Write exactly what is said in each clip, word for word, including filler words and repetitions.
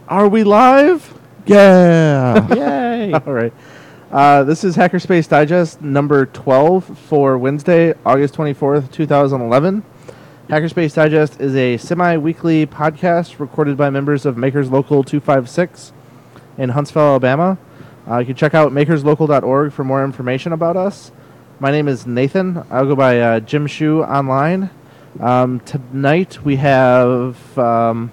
Are we live? Yeah. Yay! All right. Uh, this is Hackerspace Digest number twelve for Wednesday, August twenty-fourth, two thousand eleven. Hackerspace Digest is a semi-weekly podcast recorded by members of Makers Local two fifty-six in Huntsville, Alabama. Uh, you can check out makers local dot org for more information about us. My name is Nathan. I'll go by uh, Jim Shu online. Um, tonight we have um,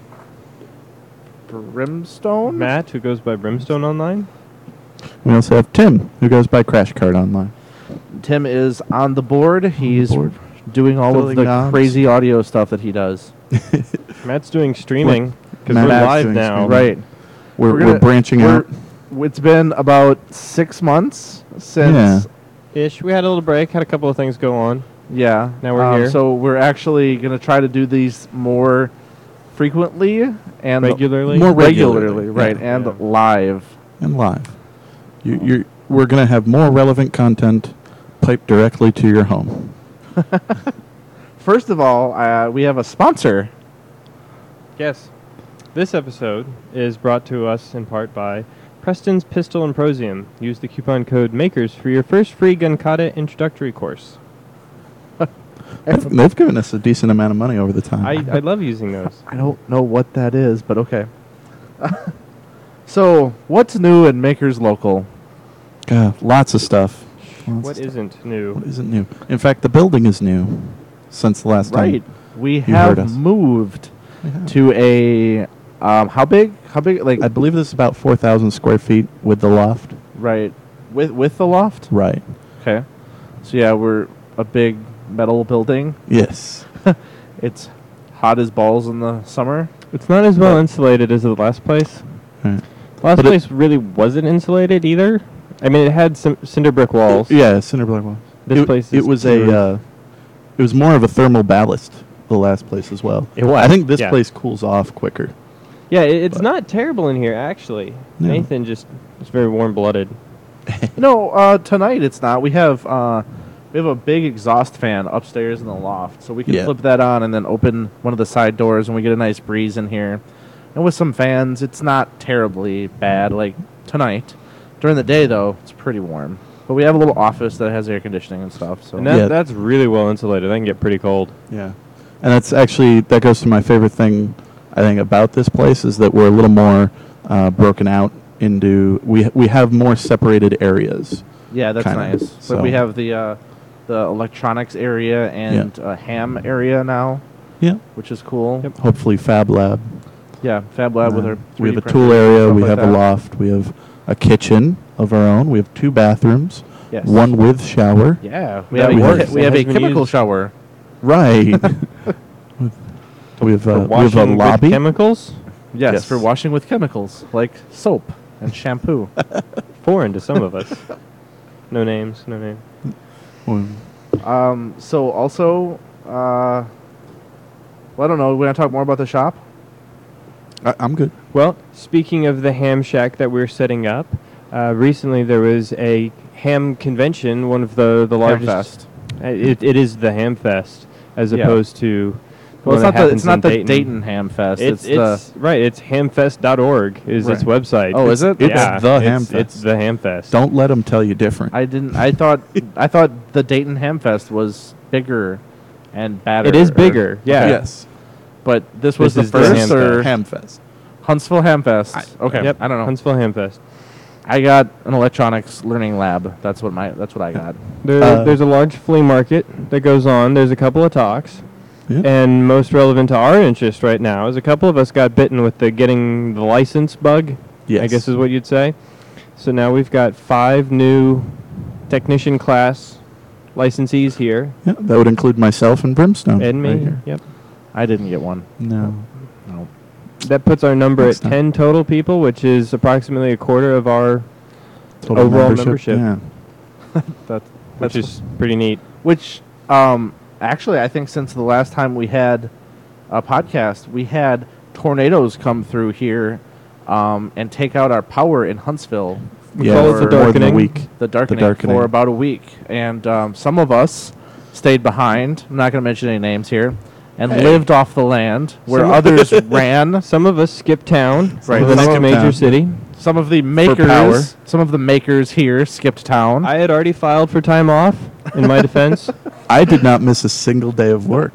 Brimstone. Matt, who goes by Brimstone online. We also have Tim, who goes by Crash Card Online. Tim is on the board. He's board. doing all Filling of the knobs. crazy audio stuff that he does. Matt's doing streaming because Matt- we're Matt's live doing now. streaming. Right. We're, We're we're, gonna- branching we're- out. It's been about six months since. Yeah. Ish. We had a little break. Had a couple of things go on. Yeah. Now we're um, here. So we're actually going to try to do these more frequently and Regularly. More regularly, regularly, right, yeah. and Yeah. live. And live. You, you're, we're going to have more relevant content piped directly to your home. First of all, uh, we have a sponsor. Yes. This episode is brought to us in part by Preston's Pistol and Prosium. Use the coupon code MAKERS for your first free Gunkata introductory course. They've, they've given us a decent amount of money over the time. I, I love using those. I don't know what that is, but okay. So, what's new in Makers Local? God, lots of stuff. Lots What of isn't stuff. new? What isn't new? In fact, the building is new since the last Right. time. We heard have us. moved We have. to a um, how big? How big? Like I believe this is about four thousand square feet with the loft. right with with the loft. Right. Okay. So yeah, we're a big metal building. Yes. It's hot as balls in the summer. It's not as well But- insulated as the last place. Right. Last But it- place really wasn't insulated either. I mean, it had some cinder brick walls. Yeah, cinder block walls. This it, place it is was tin roof. a uh, it was more of a thermal ballast, the last place as well. It was, I think this yeah. place cools off quicker. Yeah, it, it's But- not terrible in here actually. No. Nathan just is very warm-blooded. No, uh, tonight it's not. We have uh, we have a big exhaust fan upstairs in the loft, so we can Yeah. flip that on and then open one of the side doors, and we get a nice breeze in here. And with some fans, it's not terribly bad. Like tonight, during the day though, it's pretty warm. But we have a little office that has air conditioning and stuff. So And that, Yeah. that's really well insulated. That can get pretty cold. Yeah, and that's actually that goes to my favorite thing. I think about this place is that we're a little more uh, broken out into we we have more separated areas. yeah, that's kinda, nice. so- But we have the uh, the electronics area and uh, ham area now, Yeah. which is cool. Yep. Hopefully, Fab Lab. Yeah, Fab Lab with Uh, our we have a three D tool printers and area. stuff We like have a that. loft. We have a kitchen of our own. We have two bathrooms. Yes. One with shower. Yeah, we That have a, works. we have It a has been chemical used. shower. Right. we have For uh, we have a washing with lobby. chemicals? Yes, Yes. for washing with chemicals like soap and shampoo. Foreign to some of us. No names, no name. Um, um, so also, uh, well, I don't know. We want to talk more about the shop? I, I'm good. Well, speaking of the ham shack that we're setting up, uh, recently there was a ham convention, one of the, the largest. Hamfest. Uh, It, it is the Ham Fest, as Yeah. opposed to. Well, it's one not that the it's happens not in the Dayton. Dayton, Ham Fest. It's, It's, it's right. It's hamfest dot org is its Right. website. Oh, is it? It's yeah, the it's, Hamfest. It's the Hamfest. Don't let them tell you different. the. I didn't. I thought. I thought the Dayton Ham Fest was bigger and badder. It is or- bigger. Yeah. Yes. But this was This is the the first Ham or Hamfest. Huntsville Ham Fest. I- okay. Yep. I don't know. Huntsville Hamfest. I got an electronics learning lab. That's what my. That's what I got. There, Uh, there's a large flea market that goes on. There's a couple of talks. Yeah. And most relevant to our interest right now is a couple of us got bitten with the getting the license bug, Yes. I guess is what you'd say. So now we've got five new technician class licensees here. Yeah, that would include myself and Brimstone. And me. right here. Yep. I didn't get one. No. No. That puts our number Next at time. ten total people, which is approximately a quarter of our, Total Overall membership. Yeah. That, which that's is pretty neat. which um actually I think since the last time we had a podcast, we had tornadoes come through here um, and take out our power in Huntsville. We yeah, call it the for more than a darkening. week. The darkening, darkening. for about a week, and um, some of us stayed behind. I'm not going to mention any names here, and Hey. lived off the land, where Some- others ran. Some of us skipped town Right. to the Some next skipped major town. city. Some of the power. makers, some of the makers here skipped town. I had already filed for time off, in my defense. I did not miss a single day of work.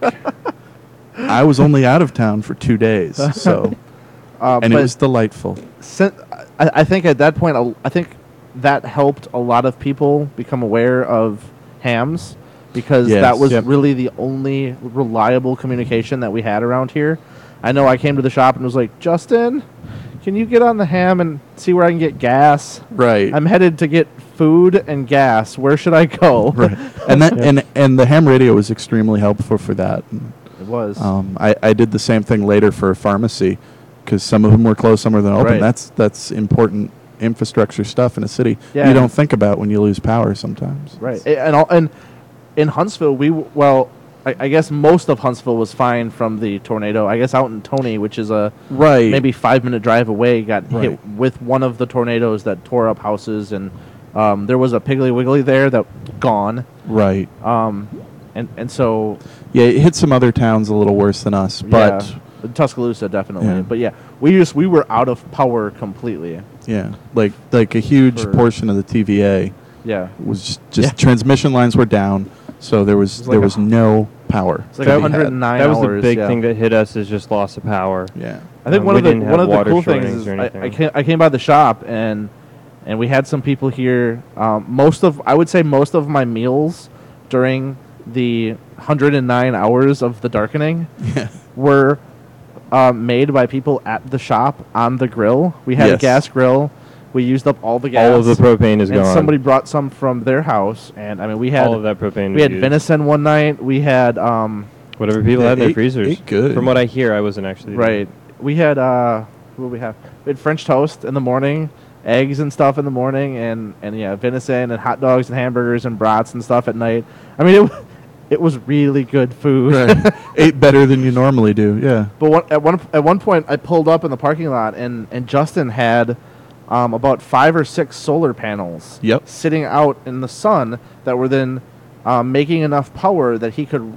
I was only out of town for two days, so uh, and it but was delightful. sin- I, I think at that point, a- I think that helped a lot of people become aware of hams because Yes. that was Yep. really the only reliable communication that we had around here. I know I came to the shop and was like, Justin, can you get on the ham and see where I can get gas? Right. I'm headed to get food and gas. Where should I go? right. And that Yeah. and and the ham radio was extremely helpful for that. And, It was. um, I I did the same thing later for a pharmacy because some of them were closed, some of them open. Right. That's that's important infrastructure stuff in a city Yeah. you don't think about when you lose power sometimes. Right, A- and all, and in Huntsville, we w- well, I, I guess most of Huntsville was fine from the tornado. I guess out in Tony, which is a Right. maybe five minute drive away, got Right. hit with one of the tornadoes that tore up houses, and um, there was a Piggly Wiggly there that gone, Right. um, and and so Yeah, it hit some other towns a little worse than us, but yeah, Tuscaloosa definitely. Yeah. But yeah, we just we were out of power completely. yeah, like like a huge For- portion of the T V A Yeah, was just, just Yeah. transmission lines were down, so there was It's like there a was hu- no power. it's like to be one hundred had. nine That was hours. the big yeah. thing that hit us is just loss of power. Yeah. I think Um, one we of the didn't one have of the water cool shortings things is or I, anything. I came I came by the shop and and we had some people here. Um, most of I would say most of my meals during the one hundred nine hours of the darkening Yeah. were um, made by people at the shop on the grill. We had a Yes. gas grill. We used up all the gas. All of the propane is and gone. somebody brought some from their house, and I mean we had all of that propane. we was had used. venison one night. We had um, Whatever people They had in their ate- freezers. ate good. From what I hear, I wasn't actually there. right. We had uh, what did we have? We had French toast in the morning, eggs and stuff in the morning, and and yeah, venison and hot dogs and hamburgers and brats and stuff at night. I mean, it w- it was really good food. Right. Ate better than you normally do. Yeah. But one, at one at one point, I pulled up in the parking lot, and and Justin had um, about five or six solar panels. Yep. Sitting out in the sun that were then um, making enough power that he could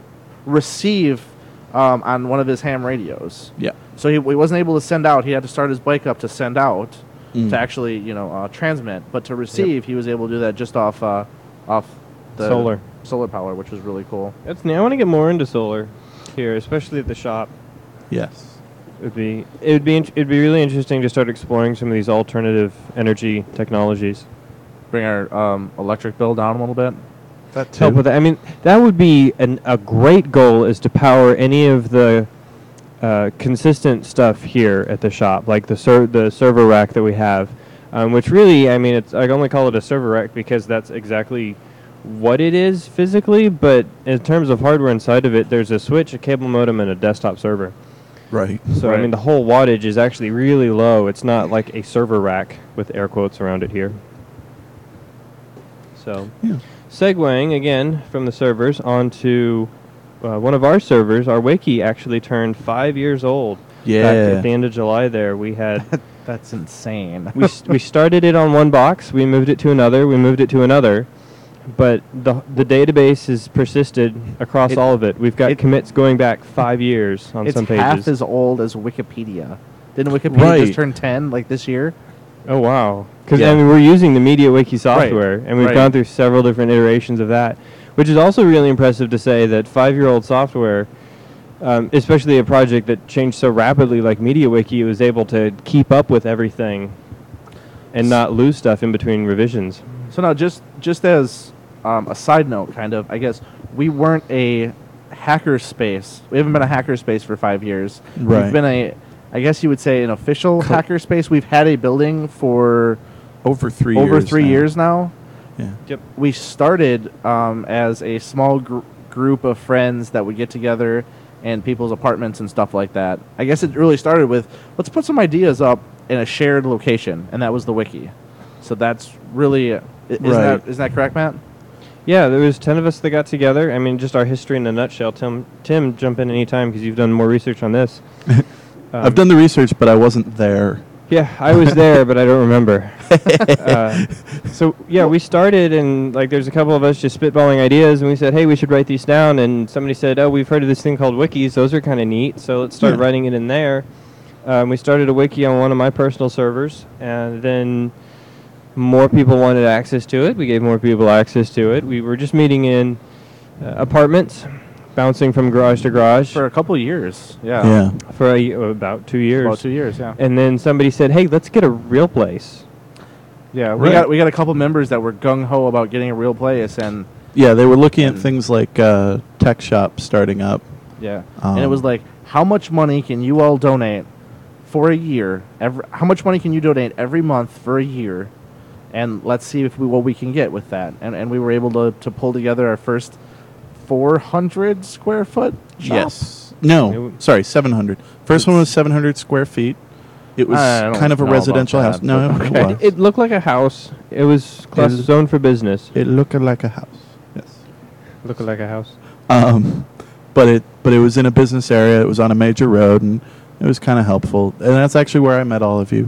receive um, on one of his ham radios. Yeah. So he, he wasn't able to send out. He had to start his bike up to send out Mm. to actually, you know, uh, transmit. But to receive, he was able to do that just off uh, off the Solar. solar power, which was really cool. That's neat. I want to get more into solar here, especially at the shop. Yes. It would be it would be int- it'd be really interesting to start exploring some of these alternative energy technologies. Bring our um, electric bill down a little bit. That Help with that. I mean, that would be an, a great goal is to power any of the uh, consistent stuff here at the shop, like the ser- the server rack that we have, um, which really, I mean, it's I only call it a server rack because that's exactly what it is physically, but in terms of hardware inside of it, there's a switch, a cable modem, and a desktop server. Right. So, I Right. mean, the whole wattage is actually really low. It's not like a server rack with air quotes around it here. So, Yeah. segueing again from the servers onto uh, one of our servers, our wiki actually turned five years old. Back Yeah. at the end of July there, we had That's insane. we s- we started it on one box, we moved it to another, we moved it to another, but the the database has persisted across It- all of it. We've got it- commits going back five years on It's some pages. half as old as Wikipedia. Didn't Wikipedia Right. just turn ten like this year? Oh wow! Because Yeah. I mean, we're using the MediaWiki software, and we've right. gone through several different iterations of that, which is also really impressive to say that five-year-old software, um, especially a project that changed so rapidly like MediaWiki, was able to keep up with everything and not lose stuff in between revisions. So now, just just as um, a side note, kind of, I guess we weren't a hacker space. We haven't been a hacker space for five years. Right. We've been a, I guess you would say, an official Co- hacker space. We've had a building for Over three over years. three now. years now. Yeah. Yep. We started um, as a small gr- group of friends that would get together in people's apartments and stuff like that. I guess it really started with, let's put some ideas up in a shared location, and that was the wiki. So that's really, uh, i- isn't, Right. that, isn't that correct, Matt? Yeah, there was ten of us that got together. I mean, just our history in a nutshell. Tim, Tim, jump in any time because you've done more research on this. Um, I've done the research, but I wasn't there Yeah, I was there, but I don't remember. uh, so yeah, we started, and like there's a couple of us just spitballing ideas, and we said, hey, we should write these down. And somebody said, oh, we've heard of this thing called wikis. Those are kind of neat. So let's start Yeah. writing it in there. Um, we started a wiki on one of my personal servers, and then more people wanted access to it. We gave more people access to it. We were just meeting in uh, apartments, bouncing from garage to garage For a couple years. Yeah. Yeah. for a, about two years. About two years, yeah. And then somebody said, hey, let's get a real place. Yeah, we Right. got we got a couple members that were gung ho about getting a real place, and Yeah, they were looking at And- things like uh, tech shops starting up. yeah, and it Um, was like, how much money can you all donate for a year? Every how much money can you donate every month for a year? And let's see if we what we can get with that. And and we were able to to pull together our first four hundred square foot shop. Yes. No, It w- sorry, seven hundred. First one was seven hundred square feet. It was I don't kind of a know about residential that, house. No, but it okay. was. It looked like a house. It was class Is- zoned for business. It looked like a house. Yes. Looked like a house. Um, but it but it was in a business area. It was on a major road, and it was kind of helpful. And that's actually where I met all of you,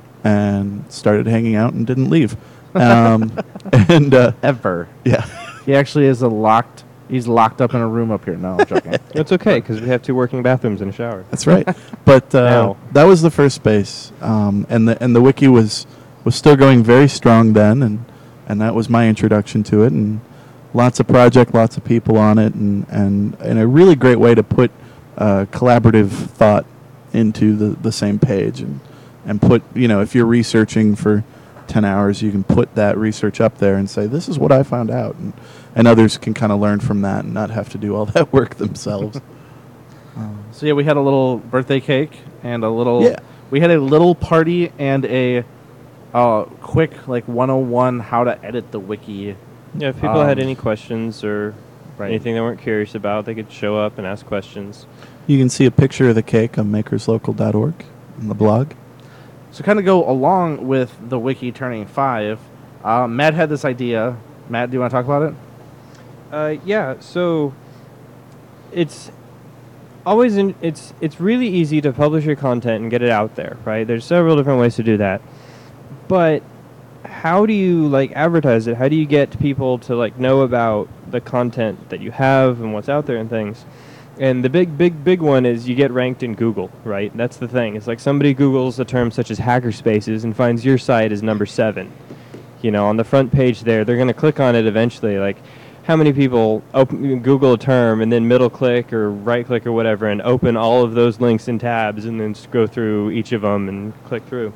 and started hanging out and didn't leave. Um, and uh, Ever. yeah, He actually is a locked. He's locked up in a room up here. No, I'm joking. It's okay because we have two working bathrooms and a shower. that's right. But uh, Now. that was the first space, um, and the and the wiki was was still going very strong then, and and that was my introduction to it, and lots of project, lots of people on it, and and, and a really great way to put uh, collaborative thought into the, the same page, and and put, you know, if you're researching for ten hours, you can put that research up there and say, this is what I found out, and and others can kind of learn from that and not have to do all that work themselves. Um, So yeah, we had a little birthday cake and a little. Yeah. We had a little party and a uh, quick like one oh one how to edit the wiki. Yeah, if people had Um, any questions or Right. anything they weren't curious about, they could show up and ask questions. You can see a picture of the cake on makerslocal dot org on the blog. So kind of go along with the wiki turning five. Uh, Matt had this idea. Matt, do you want to talk about it? Uh, yeah, so it's always in, it's it's really easy to publish your content and get it out there, right? There's several different ways to do that. But how do you like advertise it? How do you get people to like know about the content that you have and what's out there and things? And the big, big, big one is you get ranked in Google, right? That's the thing. It's like somebody Googles a term such as hackerspaces and finds your site as number seven. You know, on the front page there, they're going to click on it eventually. Like, how many people open Google a term and then middle click or right click or whatever and open all of those links in tabs and then s- go through each of them and click through?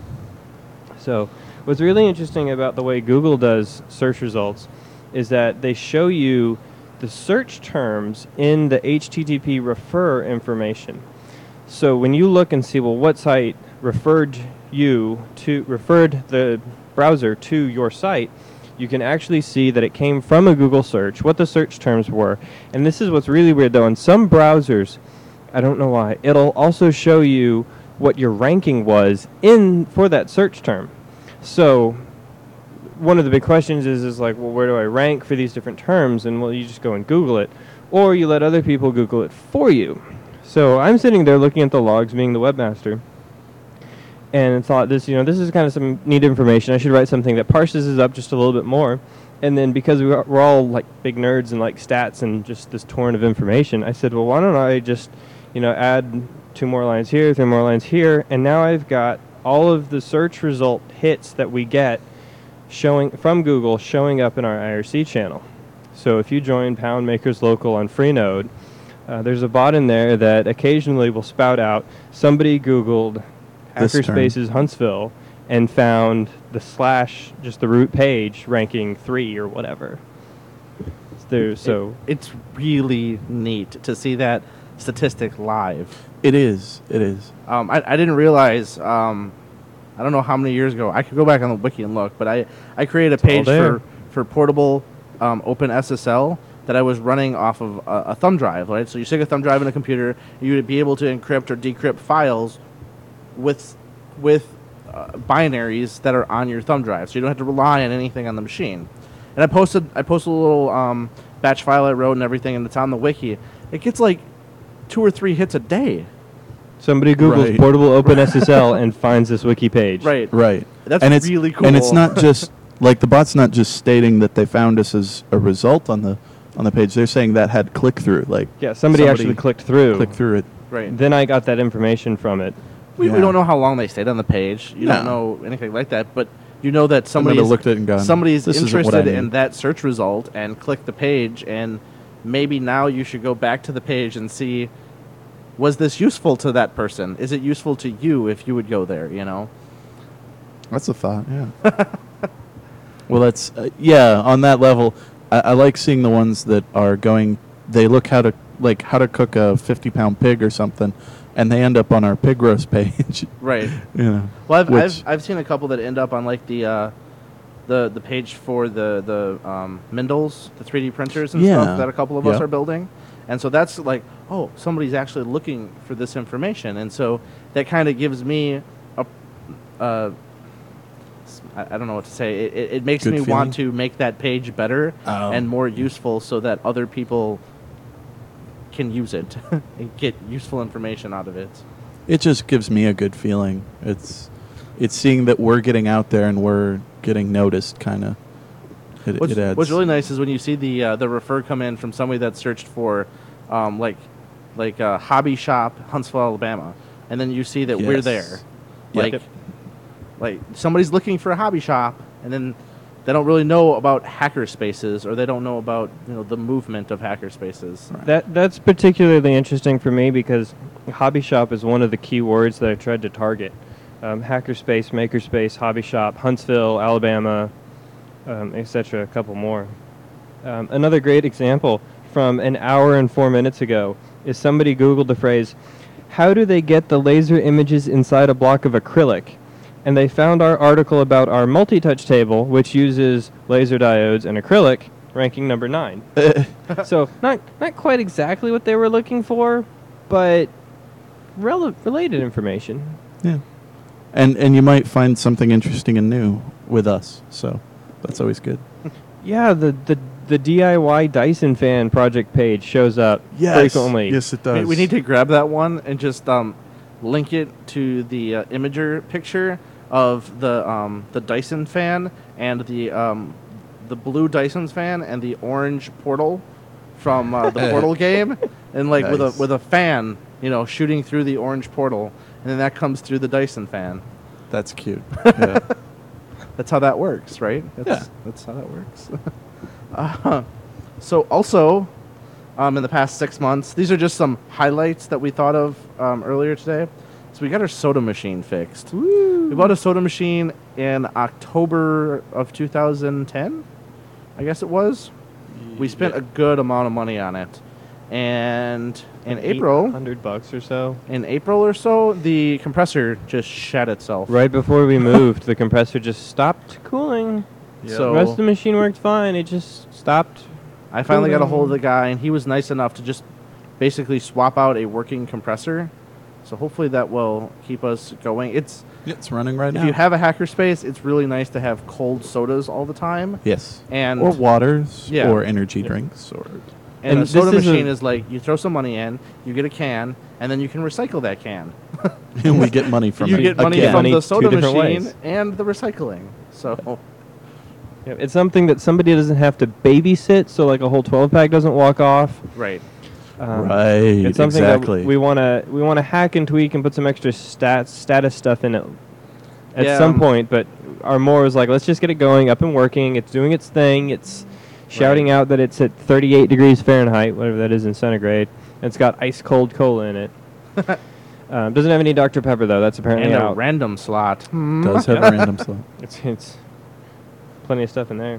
So what's really interesting about the way Google does search results is that they show you the search terms in the H T T P refer information. So when you look and see, well, what site referred you to, referred the browser to your site, you can actually see that it came from a Google search, what the search terms were. And this is what's really weird, though. In some browsers, I don't know why, it'll also show you what your ranking was in for that search term. So one of the big questions is, is like, well, where do I rank for these different terms? And, well, you just go and Google it. Or you let other people Google it for you. So I'm sitting there looking at the logs, being the webmaster, and thought this, you know, this is kind of some neat information. I should write something that parses this up just a little bit more. And then because we are, we're all like big nerds and like stats and just this torrent of information, I said, well, why don't I just, you know, add two more lines here, three more lines here, and now I've got all of the search result hits that we get showing from Google showing up in our I R C channel. So if you join Pound Makers Local on Freenode, uh, there's a bot in there that occasionally will spout out somebody Googled This term. Hackerspaces Huntsville and found the slash, just the root page, ranking three or whatever. There, so It- it's really neat to see that statistic live. It is. It is. Um, I, I didn't realize. Um, I don't know how many years ago. I could go back on the wiki and look, but I, I created a all page there. for for portable um, Open S S L that I was running off of a, a thumb drive. Right, so you stick a thumb drive in a computer, you would be able to encrypt or decrypt files with with uh, binaries that are on your thumb drive, so you don't have to rely on anything on the machine. And I posted I posted a little um, batch file I wrote and everything, and it's on the wiki. It gets like two or three hits a day. Somebody Googles Right. portable OpenSSL and finds this wiki page. Right. Right. That's and it's, really cool. And it's not just like the bot's not just stating that they found us as a result on the on the page. They're saying that had click through. Like Yeah, somebody, actually clicked through. clicked through it. Right. Then I got that information from it. We, we Yeah. don't know how long they stayed on the page. You don't No. know anything like that, but you know that somebody Somebody looked at it and gone, somebody's "This isn't what I interested in need." that search result and clicked the page, and maybe now you should go back to the page and see, was this useful to that person? Is it useful to you if you would go there? You know. That's a thought. Yeah. Well, that's uh, yeah. On that level, I, I like seeing the ones that are going. They look how to like how to cook a fifty-pound pig or something, and they end up on our pig roast page. Right. You know. Well, I've, which- I've I've seen a couple that end up on like the uh, the the page for the the um, Mindles, the three D printers and Yeah. stuff that a couple of us Yep. are building, and so that's like, oh, somebody's actually looking for this information, and so that kind of gives me a uh, s- I, I don't know what to say. It, it, it makes Good me feeling? want to make that page better Oh. and more useful, so that other people can use it and get useful information out of it. It just gives me a good feeling. It's it's seeing that we're getting out there and we're getting noticed. Kind of. It, What's, it adds. what's really nice is when you see the uh, the refer come in from somebody that searched for, um, like, like uh, hobby shop Huntsville, Alabama, and then you see that we're Yes. there, Yep. like, like somebody's looking for a hobby shop, and then they don't really know about hacker spaces, or they don't know about you know the movement of hacker spaces. Right. That that's particularly interesting for me because hobby shop is one of the key words that I tried to target. Um, hackerspace, makerspace, hobby shop, Huntsville, Alabama, um, et cetera. A couple more. Um, another great example from an hour and four minutes ago is somebody Googled the phrase, "How do they get the laser images inside a block of acrylic?" And they found our article about our multi-touch table, which uses laser diodes and acrylic, ranking number nine. So not not quite exactly what they were looking for, but rel- related information. Yeah. And and you might find something interesting and new with us. So that's always good. Yeah, the the, the D I Y Dyson fan project page shows up frequently. Yes, it We, does. we need to grab that one and just um, link it to the uh, Imager picture of the um, the Dyson fan and the um, the blue Dyson's fan and the orange Portal from uh, the Portal game, and like with a Nice. with a fan, you know, shooting through the orange portal, and then that comes through the Dyson fan. That's cute. Yeah. That's how that works, right? That's, Yeah. That's how that works. uh, so also, um, in the past six months, these are just some highlights that we thought of um, earlier today. So we got our soda machine fixed. We bought a soda machine in October of two thousand ten, I guess it was. We spent a good amount of money on it. And in April, hundred bucks or so. in April or so, the compressor just shat itself. Right before we moved, the compressor just stopped cooling. So The rest of the machine worked fine. It just stopped. I finally got a cooling. hold of the guy, and he was nice enough to just basically swap out a working compressor. So hopefully that will keep us going. It's It's running right if now. you have a hackerspace, it's really nice to have cold sodas all the time. yes. And Or waters Yeah. or energy Yeah. drinks or and, and a this soda is a- machine is like you throw some money in, you get a can, and then you can recycle that can. and we get money from you it. get money Again. from Money the two soda different machine ways. and the recycling. So Yeah, it's something that somebody doesn't have to babysit, so like a whole twelve pack doesn't walk off. right. Um, right. It's something exactly. that we want to we want to hack and tweak and put some extra stats status stuff in it at Yeah, some um, point. But our more is like, let's just get it going, up and working. It's doing its thing. It's shouting Right. out that it's at thirty-eight degrees Fahrenheit, whatever that is in centigrade. And it's got ice cold cola in it. um, doesn't have any Doctor Pepper though. That's apparently And a out. random slot. Hmm. does have a random slot. It's it's plenty of stuff in there.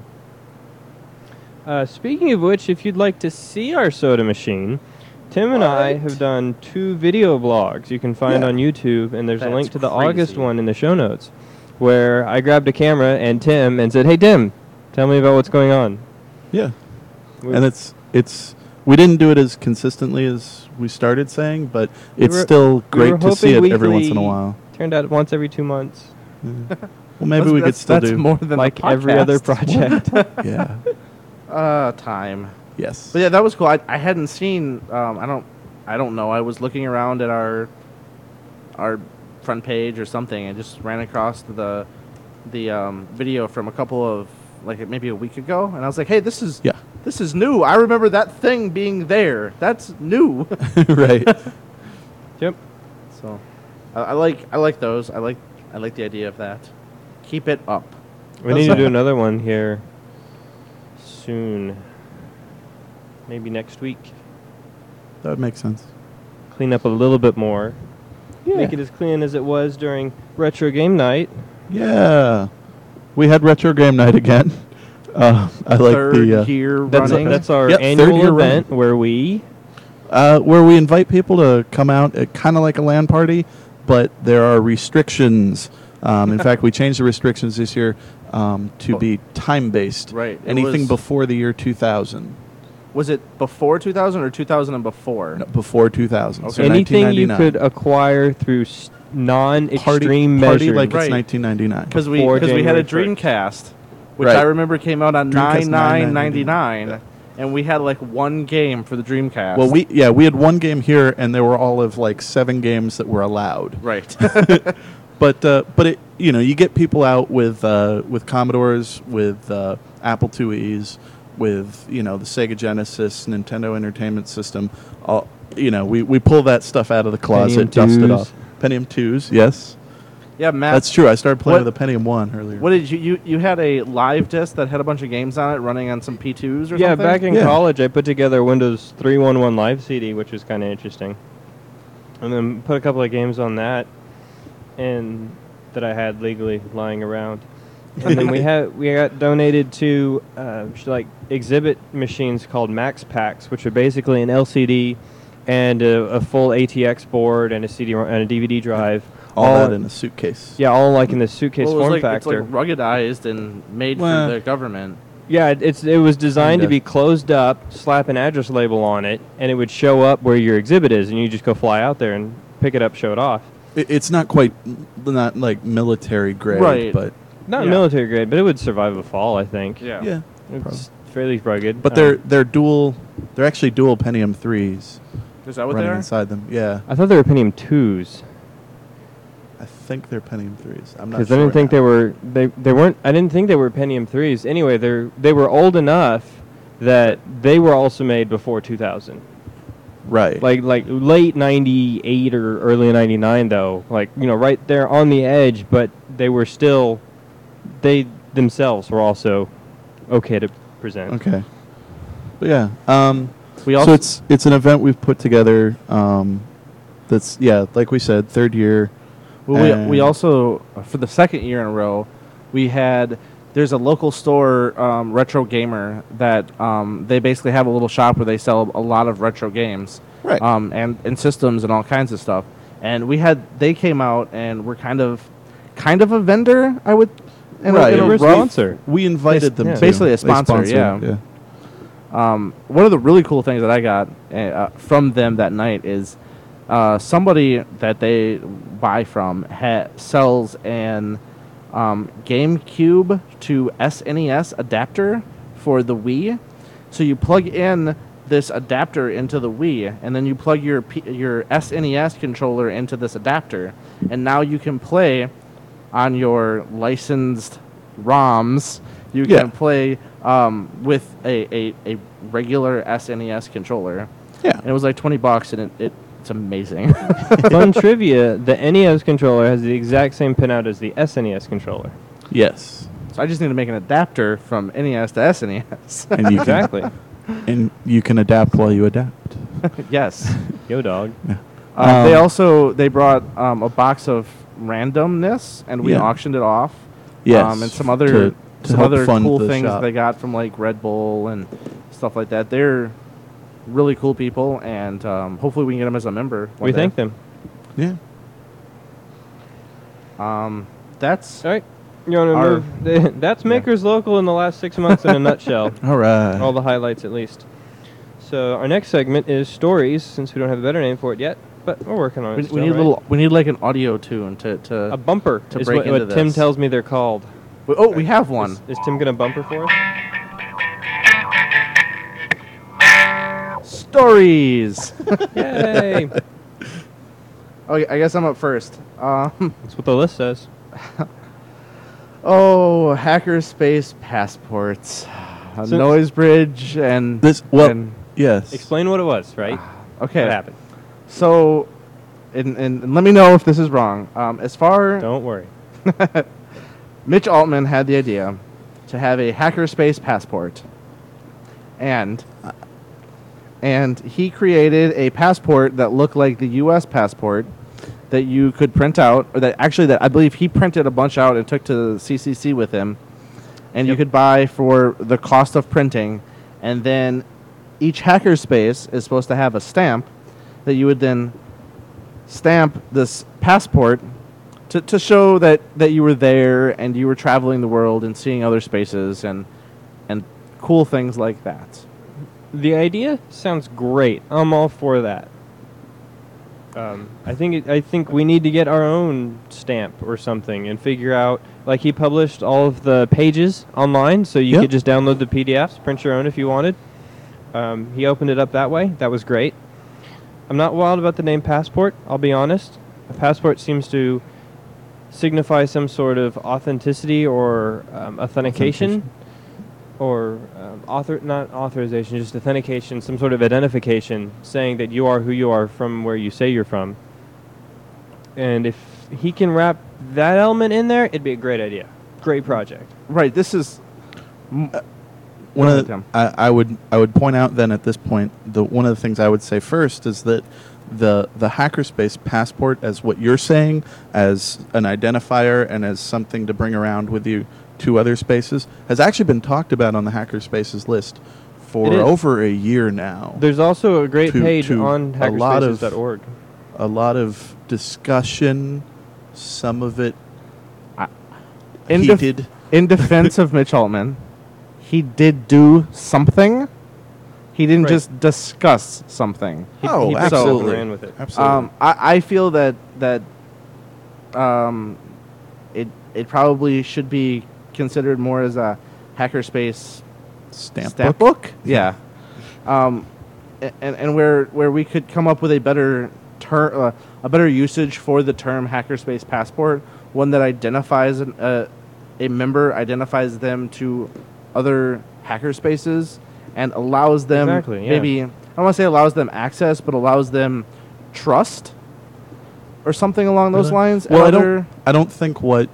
Uh, speaking of which, if you'd like to see our soda machine, Tim and I What? have done two video blogs you can find Yeah. on YouTube, and there's a That's link to the August crazy. one in the show notes, where I grabbed a camera and Tim and said, "Hey Tim, tell me about what's going on." Yeah. We- And it's it's we didn't do it as consistently as we started saying, but We it's were- still we great were to see it hoping every once in a weekly. while. Turned out once every two months, Yeah. Well, maybe That's- we could that's- still that's do. more than like the every other podcast. project. Yeah. Uh, time. Yes. But yeah, that was cool. I, I hadn't seen. Um, I don't. I don't know. I was looking around at our our front page or something, and just ran across the the um, video from a couple of like maybe a week ago, and I was like, hey, this is Yeah. this is new. I remember that thing being there. That's new. Right. Yep. So I, I like I like those. I like I like the idea of that. Keep it up. We need to do another one here soon. Maybe next week. That would make sense. Clean up a little bit more. Yeah. Make it as clean as it was during Retro Game Night. Yeah. We had Retro Game Night again. Uh, I like Third the uh, year That's, running. that's our Yep, third annual year event running. where we... uh, where we invite people to come out, uh, kind of like a LAN party, but there are restrictions. Um, in fact, we changed the restrictions this year um, to Oh. be time-based. Right. It Anything was- before the year two thousand. Was it before two thousand or two thousand and before? No, before two thousand. Okay. So Anything you nineteen ninety-nine. could acquire through s- non-extreme party, party measures. like Right. it's nineteen ninety-nine. Because we Before because we had a January first. Dreamcast, which Right. I remember came out on Dreamcast nine nine ninety-nine. ninety-nine, and we had like one game for the Dreamcast. Well, we yeah we had one game here, and there were all of like seven games that were allowed. right. But uh, but it you know you get people out with uh, with Commodores, with uh, Apple two E's, with you know the Sega Genesis, Nintendo Entertainment System. All, you know we, we pull that stuff out of the closet, Pentium dust it twos. off. Pentium twos, yes, yeah, Matt. that's true. I started playing What- with a Pentium one earlier. What did you, you you had a live disc that had a bunch of games on it running on some P twos or Yeah, something? back in Yeah. college, I put together a Windows three one one Live C D, which was kind of interesting. And then put a couple of games on that, and that I had legally lying around. And then we had we got donated to uh, sh- like exhibit machines called Max Packs, which are basically an L C D and a, a full A T X board and a C D ro- and a D V D drive. all that in a suitcase. Yeah, all like in the suitcase Well, it was form like, factor. It's like ruggedized and made Well- for the government. Yeah, it- it's it was designed to Kinda. be closed up, slap an address label on it, and it would show up where your exhibit is, and you just go fly out there and pick it up, show it off. It, it's not quite not like military grade, Right. but Not Yeah. military grade, but it would survive a fall, I think. Yeah. yeah. It's fairly rugged. But Um, they're they're dual. They're actually dual Pentium threes Is that what running they are? inside them. Yeah, I thought they were Pentium twos I think they're Pentium threes. I'm not because sure. I didn't think now. they were they they weren't. I didn't think they were Pentium threes. Anyway, they they were old enough that they were also made before two thousand. Right. Like like late ninety-eight or early ninety-nine though. Like, you know, right there on the edge, but they were still they themselves were also okay to present. Okay. But yeah. Um, We so also it's it's an event we've put together. Um, that's yeah, like we said, third year. Well, we, we And- also, uh, for the second year in a row, we had, there's a local store, um, Retro Gamer, that um, they basically have a little shop where they sell a lot of retro games. Right. Um, and, and systems and all kinds of stuff. And we had, they came out and were kind of, kind of a vendor, I would, in Right. a, in They a were a rough- sponsor. We invited them yeah. to Basically a They sponsor, sponsored, yeah. Um, one of the really cool things that I got uh, from them that night is uh, somebody that they buy from ha- sells an um, GameCube to S N E S adapter for the Wii. So you plug in this adapter into the Wii, and then you plug your P- your S N E S controller into this adapter, and now you can play on your licensed ROMs. You Yeah. can play um, with a, a, a regular S N E S controller. Yeah. And it was like twenty bucks, and it, it it's amazing. Fun trivia, the N E S controller has the exact same pinout as the S N E S controller. Yes. So I just need to make an adapter from N E S to S N E S. And you Exactly. can, and you can adapt while you adapt. Yes. Yo, dog. Uh, they Um, also they brought um, a box of randomness, and we Yeah. auctioned it off. Yes. Um, and some other to, to some help other fund cool the things shop. they got from like Red Bull and stuff like that. They're really cool people, and um, hopefully we can get them as a member. one We day. thank them. Yeah. Um, that's All right. You want to Our- move? That's Makers Local in the last six months in a nutshell. All right. All the highlights, at least. So our next segment is stories, since we don't have a better name for it yet, but we're working on it. we, still, we need a right? little. We need like an audio tune to to. a bumper. to is break what, into what Tim this. tells me they're called. oh, we have one. Is, is Tim gonna bumper for us? Stories. Yay! Oh, I guess I'm up first. Um, That's what the list says. oh, hackerspace passports, a So- noise bridge, and This well, and- yes. Explain what it was, right? okay. What happened? So, and, and, and let me know if this is wrong. Um, as far Don't worry. Mitch Altman had the idea to have a hackerspace passport, and and he created a passport that looked like the U S passport that you could print out, or that actually that I believe he printed a bunch out and took to the C C C with him, and you Yep. could buy for the cost of printing, and then each hackerspace is supposed to have a stamp that you would then stamp this passport to, to show that, that you were there and you were traveling the world and seeing other spaces and and cool things like that. The idea sounds great. I'm all for that. Um, I think it, I think we need to get our own stamp or something and figure out. Like he published all of the pages online, so you Yep. could just download the P D Fs, print your own if you wanted. Um, he opened it up that way. That was great. I'm not wild about the name passport. I'll be honest. A passport seems to signify some sort of authenticity or um, authentication. Authentication. Or um, author, not authorization, just authentication, some sort of identification saying that you are who you are from where you say you're from. And if he can wrap that element in there, it'd be a great idea. Great project. Right. This is m- One Go of ahead, the, Tim. I, I would I would point out then at this point the one of the things I would say first is that the the hackerspace passport, as what you're saying, as an identifier and as something to bring around with you to other spaces, has actually been talked about on the hackerspaces list for It is. over a year now. There's also a great To- page to on a lot of- hackerspaces dot org. A lot of discussion, some of it in, def- heated. in defense of Mitch Altman, he did do something. He didn't Right. just discuss something. He, Oh, he picked it up and absolutely. ran with it. Absolutely. Um, I, I feel that that um, it it probably should be considered more as a hackerspace stamp, stamp book. book. Yeah. um, a- and and where where we could come up with a better term, uh, a better usage for the term hackerspace passport, one that identifies an, uh, a member, identifies them to other hackerspaces, and allows them Exactly, yeah. maybe I don't want to say allows them access, but allows them trust or something along those Really? lines. Well, I Other- don't. I don't think what.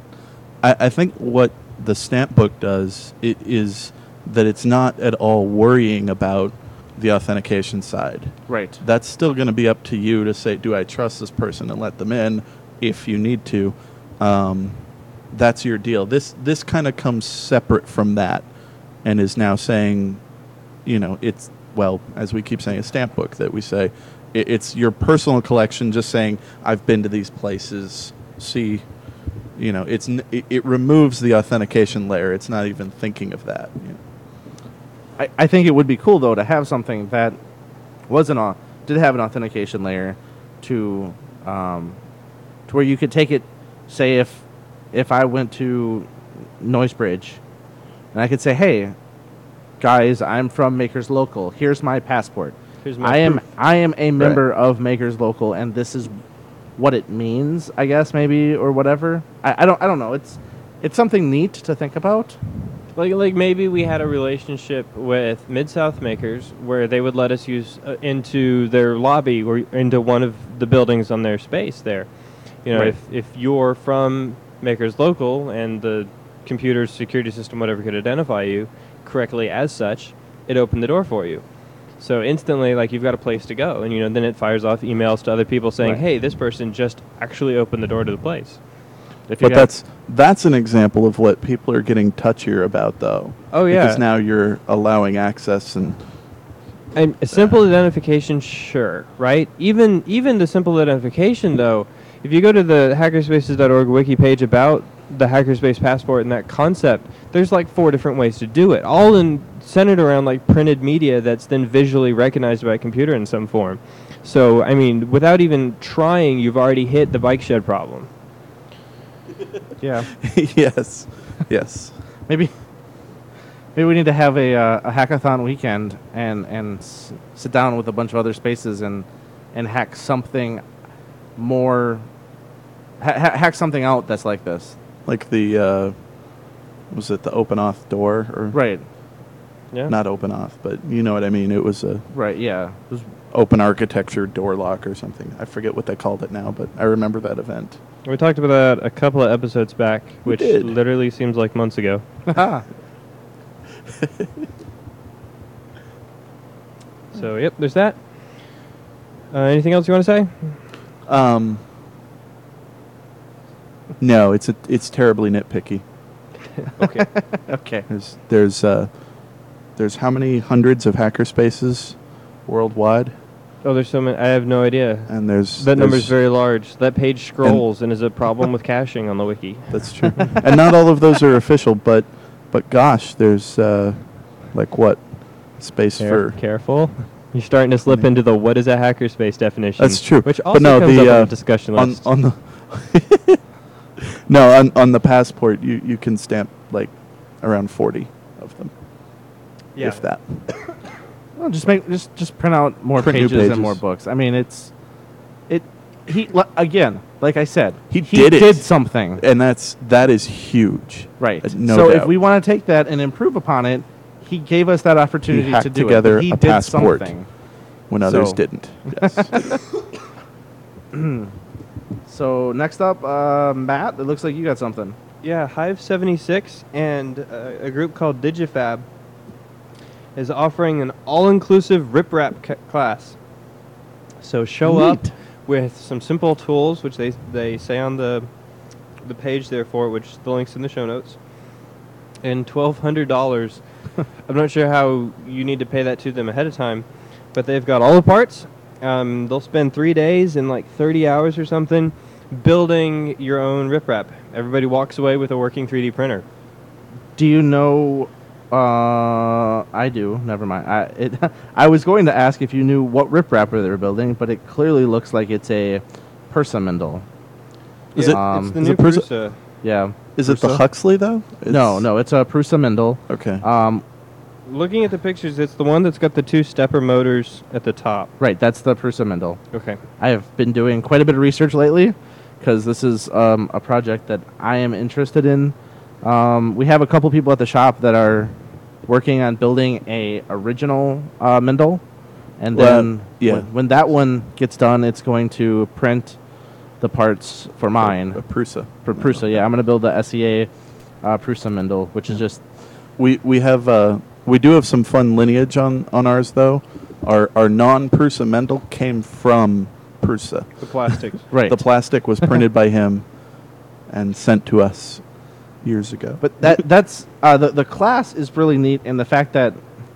I, I think what the stamp book does it is that it's not at all worrying about the authentication side. Right. That's still going to be up to you to say, do I trust this person and let them in, if you need to. Um, that's your deal. This this kind of comes separate from that, and is now saying, you know, it's well, as we keep saying, a stamp book that we say. It's your personal collection, just saying I've been to these places. See, you know, it's n- it, it removes the authentication layer. It's not even thinking of that. You know. I, I think it would be cool though to have something that wasn't a did have an authentication layer to um, to where you could take it. Say if if I went to Noisebridge and I could say, hey, guys, I'm from Makers Local. Here's my passport. Here's my I am proof. I am a member of Makers Local, and this is what it means, I guess, maybe, or whatever. I, I don't I don't know. It's it's something neat to think about. Like, like maybe we had a relationship with Mid-South Makers where they would let us use uh, into their lobby or into one of the buildings on their space there. You know, Right. if, if you're from Makers Local and the computer's security system, whatever, could identify you correctly as such, it opened the door for you. So instantly, like, you've got a place to go. And, you know, then it fires off emails to other people saying, Right. hey, this person just actually opened the door to the place. If you But got- that's that's an example of what people are getting touchier about, though. Oh, yeah. Because now you're allowing access, and And a simple identification, sure, right? Even even the simple identification, though, if you go to the hackerspaces dot org wiki page about the hackerspace passport and that concept, there's like four different ways to do it, all in centered around like printed media that's then visually recognized by a computer in some form. So, I mean, without even trying, you've already hit the bike shed problem. yeah. yes, yes. Maybe maybe we need to have a, uh, a hackathon weekend and and s- sit down with a bunch of other spaces and and hack something more ha- ha- hack something out that's like this. Like the uh, was it the open auth door or Right. Yeah. not open auth, but you know what I mean. It was a Right. Yeah. It was, open architecture door lock or something. I forget what they called it now, but I remember that event. We talked about that a couple of episodes back, We which did. literally seems like months ago. So, yep, there's that. Uh, anything else you want to say? Um, no, it's a, it's terribly nitpicky. Okay. okay. There's there's uh, there's how many hundreds of hackerspaces worldwide, Oh, there's so many. I have no idea. and there's That number's there's- very large. That page scrolls and is a problem with caching on the wiki. That's true, and not all of those are official, but but gosh, there's uh, like what space Care- for careful. You're starting to slip Yeah. into the what is a hackerspace definition. That's true. Which But also no, comes the, up on uh, the discussion on list. on the no on on the passport you you can stamp like around forty of them, yeah. if that. Well, just make just just print out more Print new pages, pages. and more books. I mean, it's it. He li- again, like I said, He did it. did something And that's that is huge. right. Uh, no so doubt. if we want to take that and improve upon it, he gave us that opportunity hacked to do together it. He a did passport. something. When others So- didn't. Yes. So next up, uh, Matt. It looks like you got something. Yeah, Hive seventy-six and uh, a group called Digifab is offering an all-inclusive riprap c- class. So show up Neat. with some simple tools, which they they say on the the page there for it, which the link's in the show notes, and twelve hundred dollars. I'm not sure how you need to pay that to them ahead of time, but they've got all the parts. Um, they'll spend three days and like thirty hours or something building your own riprap. Everybody walks away with a working three D printer. Do you know? Uh, I do. Never mind. I it, I was going to ask if you knew what riprap they were building, but it clearly looks like it's a Persamindel. Is Yeah, it- Um, it's the is new it Prusa- Prusa. Yeah. Is it the Prusa? Huxley though? No, It's- no, it's a Persamindel. Okay. Um, Looking at the pictures, it's the one that's got the two stepper motors at the top. right. That's the Persamindel. Okay. I have been doing quite a bit of research lately because this is um, a project that I am interested in. Um, we have a couple people at the shop that are working on building a original uh, Mindel, and Well, then yeah. when, when that one gets done, it's going to print the parts for mine A Prusa. for Prusa. Yeah, I'm going to build the S E A uh, Prusa Mindel, which is just We we have uh we do have some fun lineage on, on ours though. Our our non Prusa Mendel came from Prusa. The plastics. right. The plastic was printed by him and sent to us years ago. But that that's uh, the the class is really neat, and the fact that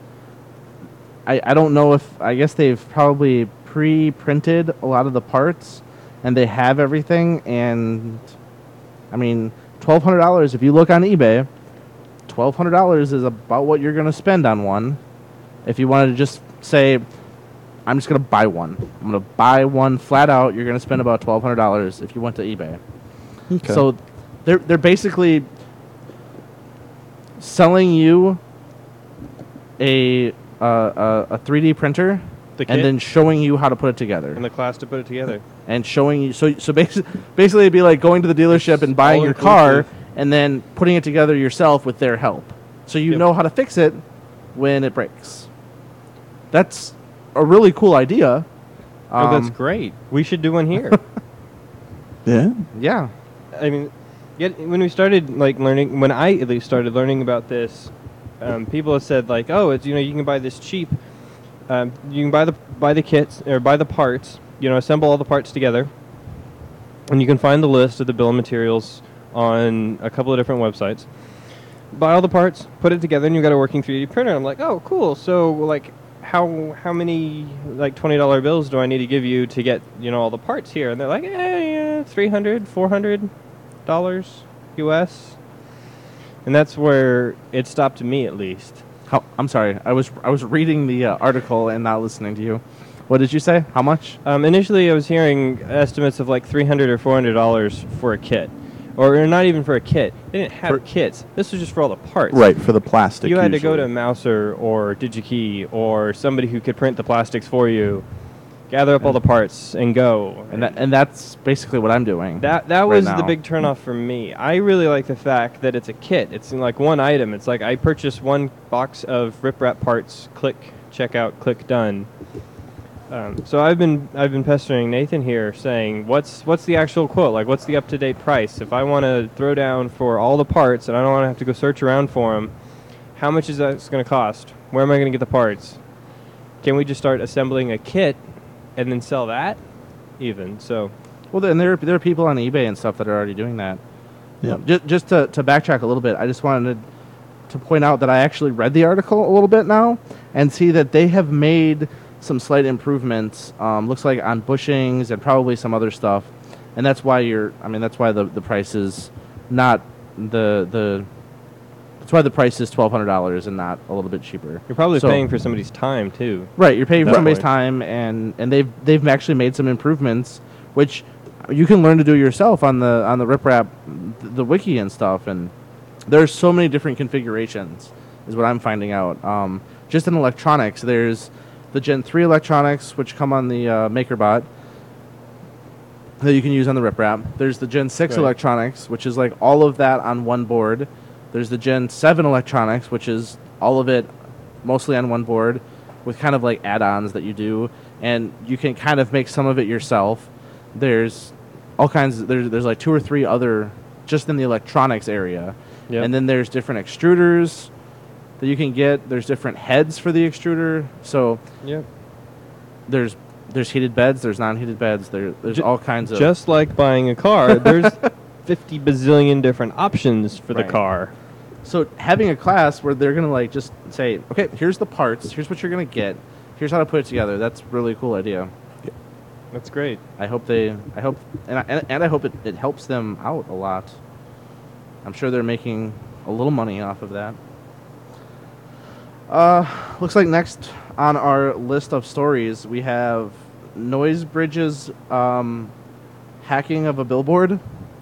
I I don't know if I guess they've probably pre-printed a lot of the parts, and they have everything. And I mean, twelve hundred dollars. If you look on eBay, twelve hundred dollars is about what you're gonna spend on one. If you wanted to just say, I'm just gonna buy one. I'm gonna buy one flat out. You're gonna spend about twelve hundred dollars if you went to eBay. Okay. So they're they're basically selling you a uh, a, a three D printer The kit and then showing you how to put it together and the class to put it together. and showing you so so basically basically it'd be like going to the dealership and buying all your car inclusive. and then putting it together yourself with their help. So you Yep. know how to fix it when it breaks. That's a really cool idea. Oh, that's Um, great. We should do one here. yeah. Yeah. I mean, yet when we started like learning, when I at least started learning about this, um, people have said like, oh, it's you know you can buy this cheap. Um, you can buy the buy the kits or buy the parts. You know, assemble all the parts together, and you can find the list of the bill of materials on a couple of different websites. Buy all the parts, put it together, and you've got a working three D printer. I'm like, oh, cool. So like, how how many like twenty dollar bills do I need to give you to get you know all the parts here? And they're like, eh, yeah, three hundred, four hundred dollars U S. And that's where it stopped me at least. How, I'm sorry. I was I was reading the uh, article and not listening to you. What did you say? How much? Um, initially, I was hearing estimates of like three hundred or four hundred dollars for a kit, or, or not even for a kit. They didn't have For- kits. This was just for all the parts. Right, for the plastic. You had to go usually. to Mouser or DigiKey or somebody who could print the plastics for you gather up all the parts, and go. And that, and that's basically what I'm doing. That that right was now. the big turnoff for me. I really like the fact that it's a kit. It's in like one item. It's like I purchased one box of rip-wrap parts, click, check out, click, done. Um, so I've been I've been pestering Nathan here, saying what's what's the actual quote? Like what's the up-to-date price? If I want to throw down for all the parts and I don't want to have to go search around for them, how much is that going to cost? Where am I going to get the parts? Can we just start assembling a kit and then sell that? Even so. Well, then there there are people on eBay and stuff that are already doing that. Yeah. Just, just to, to backtrack a little bit, I just wanted to point out that I actually read the article a little bit now and see that they have made some slight improvements. Um, looks like on bushings and probably some other stuff, and that's why you're. I mean, that's why the the price is not the the. That's why the price is twelve hundred dollars and not a little bit cheaper. You're probably So- paying for somebody's time too. Right, you're paying for That somebody's point. time, and, and they've they've actually made some improvements, which you can learn to do yourself on the on the RipRap, the, the wiki and stuff. And there's so many different configurations, is what I'm finding out. Um, just in electronics, there's the Gen three electronics, which come on the uh, MakerBot, that you can use on the RipRap. There's the Gen six Right. electronics, which is like all of that on one board. There's the Gen seven electronics, which is all of it mostly on one board with kind of like add-ons that you do, and you can kind of make some of it yourself. There's all kinds there's there's like two or three other just in the electronics area. Yep. And then there's different extruders that you can get. There's different heads for the extruder. So Yep. there's there's heated beds, there's non-heated beds, there there's Ju- all kinds of Just like buying a car, there's fifty bazillion different options for Right. the car. So having a class where they're gonna like just say, okay, here's the parts, here's what you're gonna get, here's how to put it together. That's a really cool idea. That's great. I hope they, I hope, and I, and, and I hope it, it helps them out a lot. I'm sure they're making a little money off of that. Uh, looks like next on our list of stories we have Noise Bridge's um, hacking of a billboard.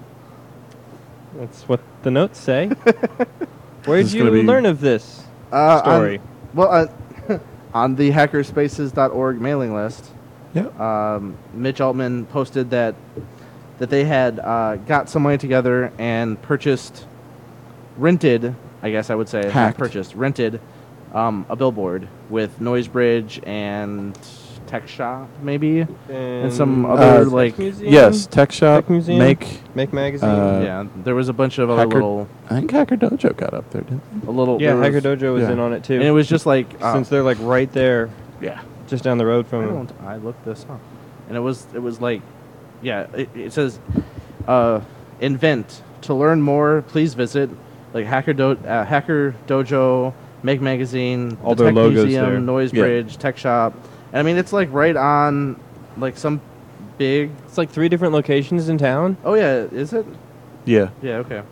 That's what the notes say. Where'd This is you gonna be- learn of this Uh, story? On, well, uh, on the hackerspaces dot org mailing list, Yeah. um, Mitch Altman posted that that they had uh, got some money together and purchased, rented, I guess I would say, not Hacked. purchased, rented um, a billboard with Noise Bridge and Tech Shop, maybe, and some uh, other Tech like museum? Yes. Tech Shop. Tech Museum? Make. Make magazine. Uh, yeah. There was a bunch of other Hacker- little, I think Hacker Dojo got up there, didn't a little. yeah, there Hacker was- Dojo was yeah. in on it too. and it was just like uh, since they're like right there, yeah. just down the road I from them. don't. I looked this up, and it was it was like, yeah. It, it says, uh, invent to learn more. Please visit like Hacker Do uh, Hacker Dojo, Make Magazine, All the their Tech logos Museum, there. Noise Yeah. Bridge, Tech Shop, and I mean it's like right on, like some big. It's like three different locations in town. Oh yeah, is it? Yeah. Yeah. Okay.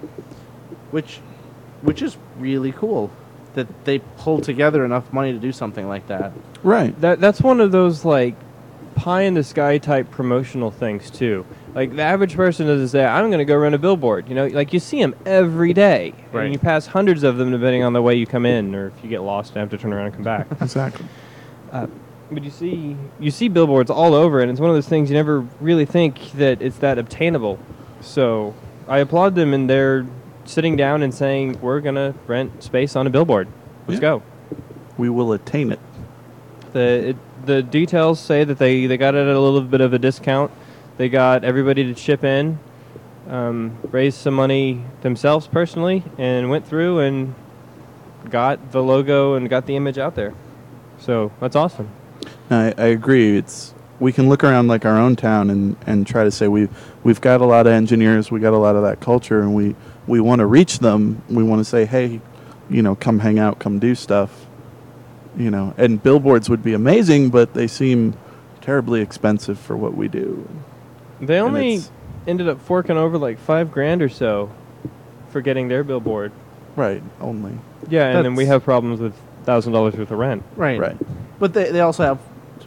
Which, which is really cool that they pulled together enough money to do something like that. Right. That that's one of those like pie in the sky type promotional things too. Like the average person doesn't say, "I'm going to go run a billboard." You know, like you see them every day, Right. and you pass hundreds of them depending on the way you come in, or if you get lost and have to turn around and come back. Exactly. Uh, but you see, you see billboards all over, and it's one of those things you never really think that it's that obtainable. So I applaud them, and they're sitting down and saying, "We're gonna rent space on a billboard. Let's Yeah. go." We will attain it. The it, the details say that they, they got it at a little bit of a discount. They got everybody to chip in, um, raised some money themselves personally, and went through and got the logo and got the image out there. So that's awesome. I, I agree. It's we can look around like our own town and, and try to say we've we've got a lot of engineers, we got a lot of that culture, and we, we want to reach them. We want to say, hey, you know, come hang out, come do stuff. You know, and billboards would be amazing, but they seem terribly expensive for what we do. They And only it's- ended up forking over like five grand or so for getting their billboard. Right, only. Yeah, and then we That's- have problems with thousand dollars worth of rent. Right. Right. But they they also have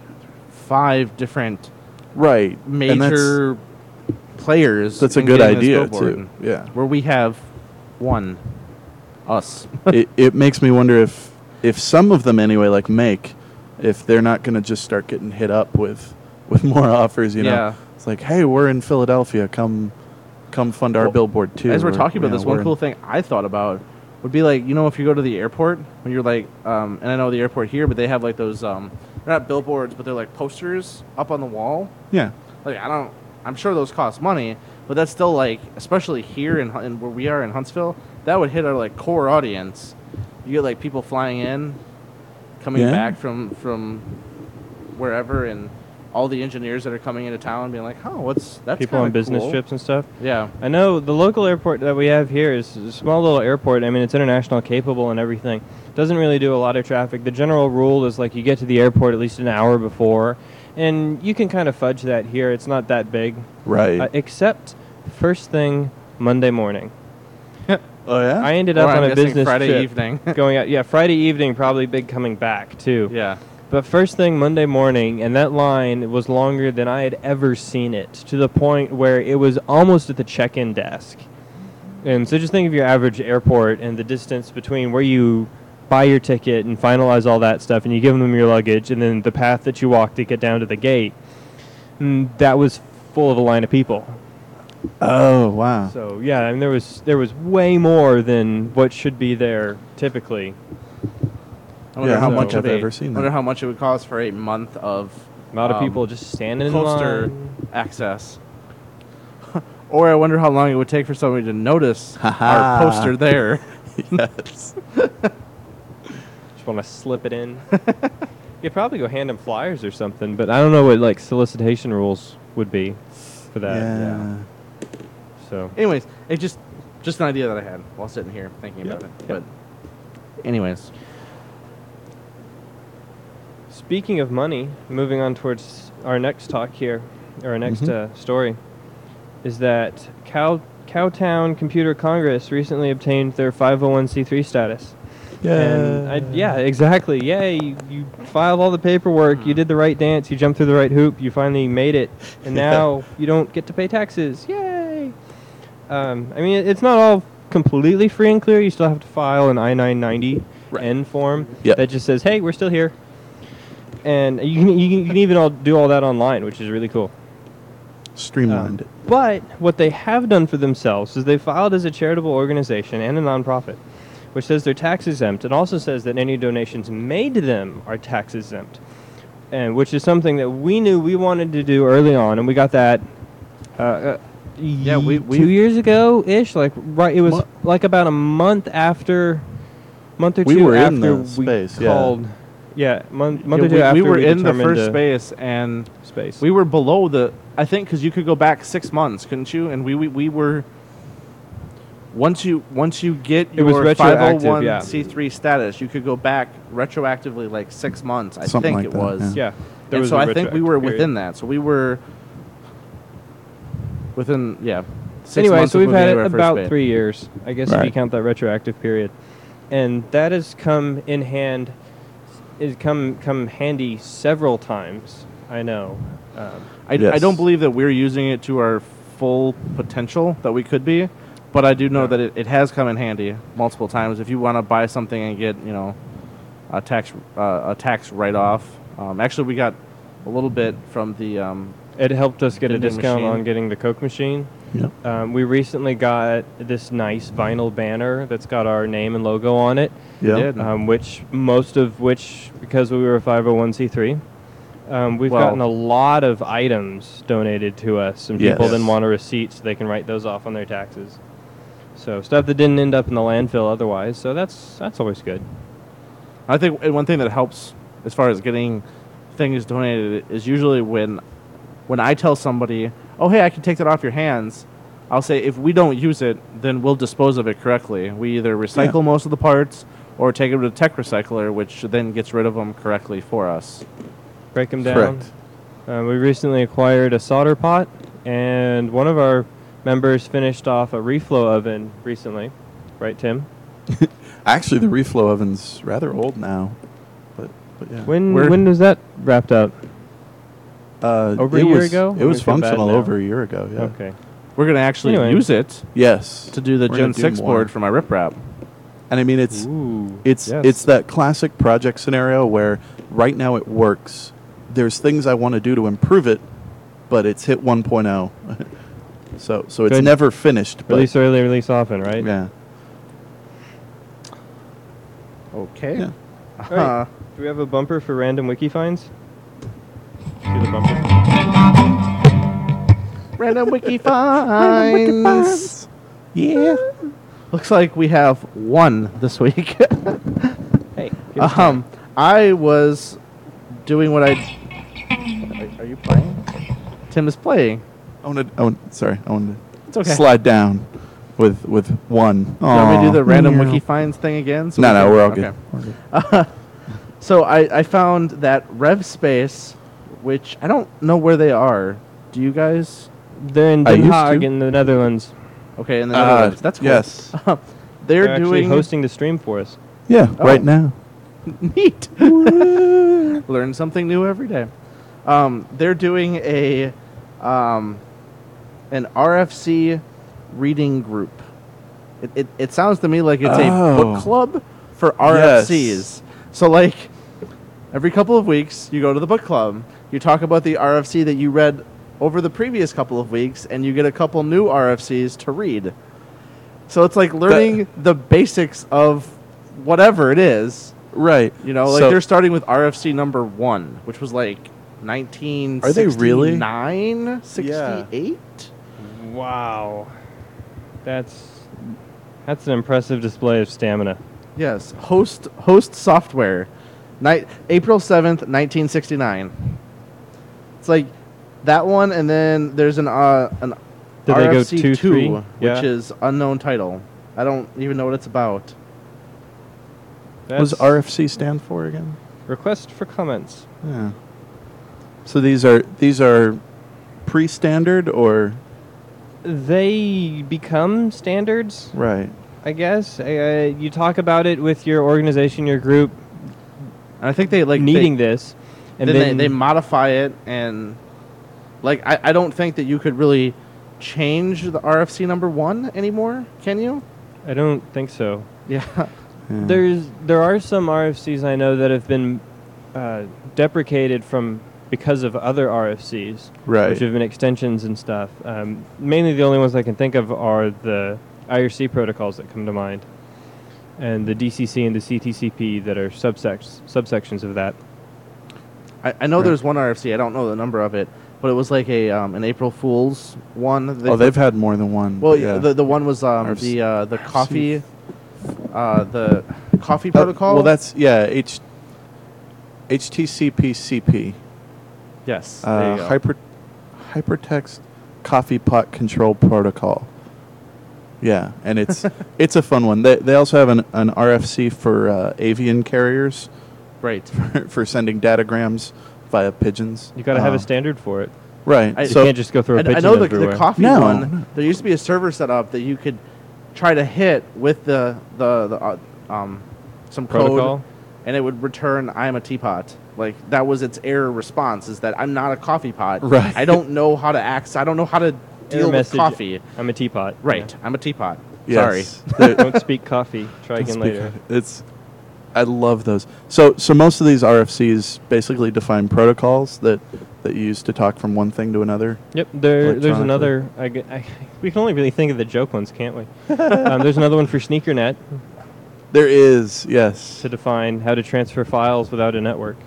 five different Right. And that's, major players. that's a in good getting this idea, billboard, too. Yeah. Where we have one, us. it, it makes me wonder if if some of them anyway, like Make, if they're not going to just start getting hit up with with more offers, you know. Yeah. It's like, hey, we're in Philadelphia. Come, come fund our Well, billboard too. As we're Or, talking about you know, this, one we're cool in- thing I thought about would be like, you know, if you go to the airport when you're like, um, and I know the airport here, but they have like those, um, they're not billboards, but they're like posters up on the wall. Yeah. Like I don't, I'm sure those cost money, but that's still like, especially here in, Hun- in where we are in Huntsville, that would hit our like core audience. You get like people flying in, coming Yeah. back from from wherever, and all the engineers that are coming into town being like, oh, what's that's People on kinda business cool. trips and stuff. Yeah. I know the local airport that we have here is a small little airport. I mean, it's international capable and everything. Doesn't really do a lot of traffic. The general rule is like you get to the airport at least an hour before, and you can kind of fudge that here. It's not that big, Right. uh, except first thing Monday morning. oh yeah. I ended Or up I'm on a guessing business Friday trip evening. going out. Yeah, Friday evening, probably big coming back too. Yeah. But first thing Monday morning, and that line was longer than I had ever seen it, to the point where it was almost at the check-in desk. And so just think of your average airport and the distance between where you buy your ticket and finalize all that stuff, and you give them your luggage, and then the path that you walk to get down to the gate. And that was full of a line of people. oh wow. So yeah, I mean there was there was way more than what should be there typically. I wonder Yeah, how I don't much think of I've a, ever seen wonder that. how much it would cost for a month of A lot of um, people just standing in poster line. access. Or I wonder how long it would take for somebody to notice our Ha-ha. poster there. yes. Just want to slip it in. You'd probably go hand them flyers or something, but I don't know what like solicitation rules would be for that. yeah. So Anyways, it's just just an idea that I had while sitting here thinking Yep. about it. But anyways, speaking of money, moving on towards our next talk here, or our next Mhm. uh, story, is that Cow Cowtown Computer Congress recently obtained their five oh one c three status. And I, yeah, exactly. Yay! You, you filed all the paperwork. You did the right dance. You jumped through the right hoop. You finally made it, and Yeah. now you don't get to pay taxes. Yay! Um, I mean, it's not all completely free and clear. You still have to file an I nine ninety N form Yep. that just says, "Hey, we're still here," and you can you can, you can even all do all that online, which is really cool. Streamlined Um, it. But what they have done for themselves is they filed as a charitable organization and a nonprofit, which says they're tax exempt, and also says that any donations made to them are tax exempt, and which is something that we knew we wanted to do early on, and we got that. Uh, uh, Yeah, we- ye- we- two years ago ish, like right. It was Mo- like about a month after, month or We two were after in the we space, yeah. called. Yeah, month, month yeah, or two we, after we were in the determined first to- space, and space. we were below the. I think because you could go back six months, couldn't you? And we we, we were. Once you once you get It was your retroactive, five oh one yeah. c three status, you could go back retroactively like six months. I Something think like it that, was. yeah, there And was so a I think we retroactive were period. within that. So we were within yeah. Six Anyway, months so of we've moving had into it our first about bid. three years, I guess, if you Right. count that retroactive period, and that has come in hand, is come come handy several times. I know. Um, I, I Yes. don't believe that we're using it to our full potential that we could be, but I do know Yeah. that it, it has come in handy multiple times. If you want to buy something and get you know a tax uh, a tax write off, um, actually we got a little bit from the um, it helped us get a Vending discount machine. on getting the Coke machine. Yep. Um, we recently got this nice vinyl banner that's got our name and logo on it, Yeah. did. um, which most of which, because we were a five oh one c three, um, we've Well- gotten a lot of items donated to us, and people Yes. then want a receipt so they can write those off on their taxes. So stuff that didn't end up in the landfill otherwise. So that's that's always good. I think and one thing that helps as far as getting things donated is usually when when I tell somebody, "Oh, hey, I can take that off your hands." I'll say if we don't use it, then we'll dispose of it correctly. We either recycle Yeah. most of the parts or take them to the tech recycler, which then gets rid of them correctly for us. Break them down. Correct. Uh, we recently acquired a solder pot, and one of our members finished off a reflow oven recently. Right, Tim? Actually, the reflow oven's rather old now, but but yeah. When We're- when was that wrapped up? uh, over a it year was, ago? It Or was is it bad functional now? over a year ago. Yeah. Okay. We're going to actually Anyway. use it Yes. to do the We're Gen gonna do six more. board for my riprap. And I mean, it's Ooh. it's yes. it's that classic project scenario where right now it works. There's things I want to do to improve it, but it's hit one point oh. so so it's Good. never finished. But Release early, release often, right? yeah. Okay. Yeah. All right. Do we have a bumper for random wiki finds? Do the bumper. Random wiki finds. Yeah. Looks like we have one this week. Hey. give us um, time. I was doing what I. Are, are you playing? Tim is playing. I wanted. I want, sorry, I wanted It's to okay. slide down with with one. Do you want me to do the Aw. random Meow. wiki finds thing again? So No, we no, can- we're all okay. good. We're good. Uh, so I, I found that RevSpace, which I don't know where they are. Do you guys? They're in I Den used Haag to. in the Netherlands. Okay, in the Uh, Netherlands. That's cool. yes. They're, They're actually doing hosting the stream for us. Yeah, Oh. right now. neat. Learn something new every day. Um, they're doing a um, an R F C reading group. It, it, it sounds to me like it's a Oh. book club for R F Cs. Yes. So like every couple of weeks you go to the book club, you talk about the R F C that you read over the previous couple of weeks, and you get a couple new R F Cs to read. So it's like learning the basics of whatever it is. Right. You know, like So- they're starting with R F C number one, which was like nineteen Are they really? sixty-nine, sixty-eight? Wow. That's that's an impressive display of stamina. Yes, host host software, Night April seventh, nineteen sixty-nine. It's like that one, and then there's an uh, an Did they go R F C two, two, three? which Yeah. is unknown title. I don't even know what it's about. What does That's R F C stand for again? request for comments. Yeah. So these are these are pre-standard or They become standards, right? I guess. Uh, you talk about it with your organization, your group, And I think they like needing they, this, and then, then they, they modify it, and like I, I don't think that you could really change the R F C number one anymore. Can you? I don't think so. Yeah. Yeah. There's there are some R F Cs I know that have been uh, deprecated from because of other R F Cs, Right. which have been extensions and stuff. Um, mainly, the only ones I can think of are the I R C protocols that come to mind, and the D C C and the C T C P that are subsects subsections of that. I, I know Right. there's one R F C. I don't know the number of it, but it was like a um, an April Fool's one. that they Oh, put- they've had more than one. Well, yeah. yeah. the the one was um, R F C. the uh, the R F C. coffee, uh, the coffee Uh, protocol. Well, that's yeah. H H T C P C P. yes. there Uh, you go. hyper hypertext coffee pot control protocol. Yeah, and it's it's a fun one. They they also have an, an R F C for uh, avian carriers Right. for, for sending datagrams via pigeons. You got to have Um, a standard for it. Right. I- You so can't just go through a I, pigeon I know the, everywhere. the coffee No, one. no. There used to be a server set up that you could try to hit with the the, the uh, um some Protocol? code, and it would return "I'm a teapot." Like that was its error response: is that I'm not a coffee pot. Right. I don't know how to access. I don't know how to Error deal with message, coffee. I'm a teapot. Right. Yeah. I'm a teapot. yes. Yeah. Don't speak coffee. Try Don't again speak later. of it. It's I love those. So so most of these R F Cs basically define protocols that that you use to talk from one thing to another. Yep, there, there's Electronically. another. I, g- I- we can only really think of the joke ones, can't we? um, there's another one for SneakerNet There is, yes. to define how to transfer files without a network.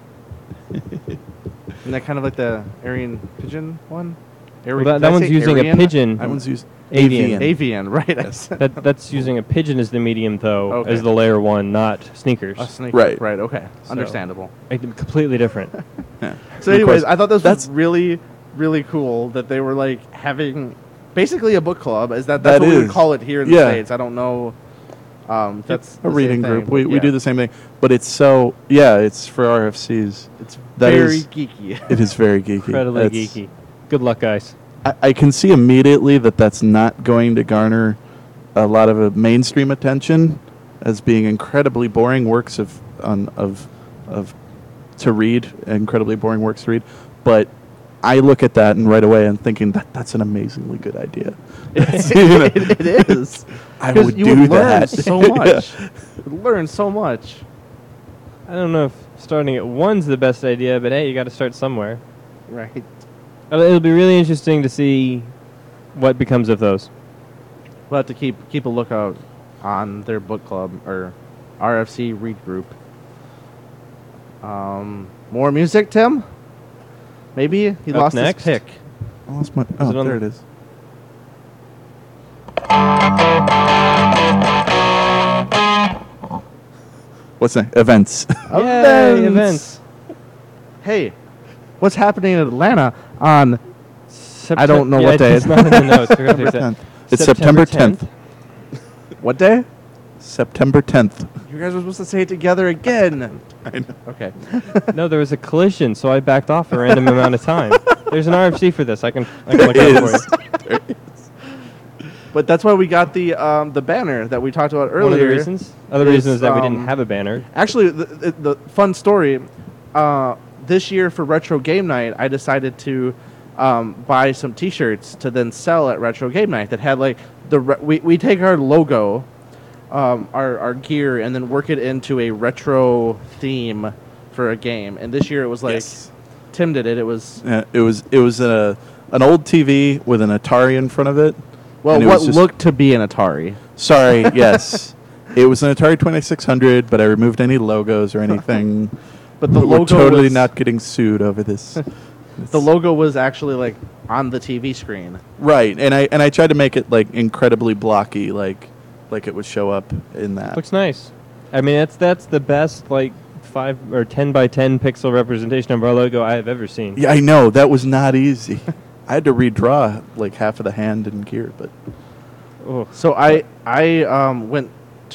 Isn't that kind of like the Aryan pigeon one? Well, Ari- that, did that I one's say using Aryan? a pigeon. That one's used Avian. Avian, right? Yes. That, that's using a pigeon as the medium, though, Okay. as the layer one, not sneakers. A snake. Right. Right. Okay. So- Understandable. Like, completely different. Yeah. So, Of anyways, course, I thought this that's was really, really cool that they were like having basically a book club. Is that that's That what we is. would call it here in Yeah. the States? I don't know. Um, that's a the same reading thing, group. but We we yeah. do the same thing, but it's so yeah, it's for R F Cs. It's That very is- geeky. It is very geeky. Incredibly That's- geeky. Good luck, guys. I, I can see immediately that that's not going to garner a lot of uh, mainstream attention as being incredibly boring works of on, of of to read, incredibly boring works to read. But I look at that and right away I'm thinking that that's an amazingly good idea. it, You know, it is. I 'Cause would you do would learn that so Yeah. much. You would learn so much. I don't know if starting at one's the best idea, but hey, you got to start somewhere. Right. It'll, it'll be really interesting to see what becomes of those. We'll have to keep keep a lookout on their book club or R F C Read Group. Um, more music, Tim? Maybe he Up lost next? his pick. I lost my. Oh, it on there the- it is. What's that? Events. Yay, events. Hey, what's happening in Atlanta on? Septem- I don't know yeah, what day it's it not in the notes. We're gonna September fix that. tenth. It's September tenth. What day? September tenth. You guys were supposed to say it together again. I know. Okay. No, there was a collision, so I backed off a random amount of time. There's an R F C for this. I can, I can look There out is. for you. There is. But that's why we got the um, the banner that we talked about earlier. One of the reasons. Other is, reason is that we didn't um, have a banner. Actually, the, the, the fun story, uh, this year for Retro Game Night, I decided to um, buy some T-shirts to then sell at Retro Game Night that had like the re- we we take our logo, um, our our gear, and then work it into a retro theme for a game. And this year it was like Yes. Tim did it. It was Yeah, it was it was a an old T V with an Atari in front of it. well and it what was just- looked to be an Atari. Sorry, yes. It was an Atari twenty-six hundred, but I removed any logos or anything. But the We're logo totally was, not getting sued over this. the logo was actually like on the T V screen. Right, and I and I tried to make it like incredibly blocky, like like it would show up in that. Looks nice. I mean, that's that's the best like five or ten by ten pixel representation of our logo I have ever seen. Yeah, I know that was not easy. I had to redraw like half of the hand and gear, but Oh, So I I um, went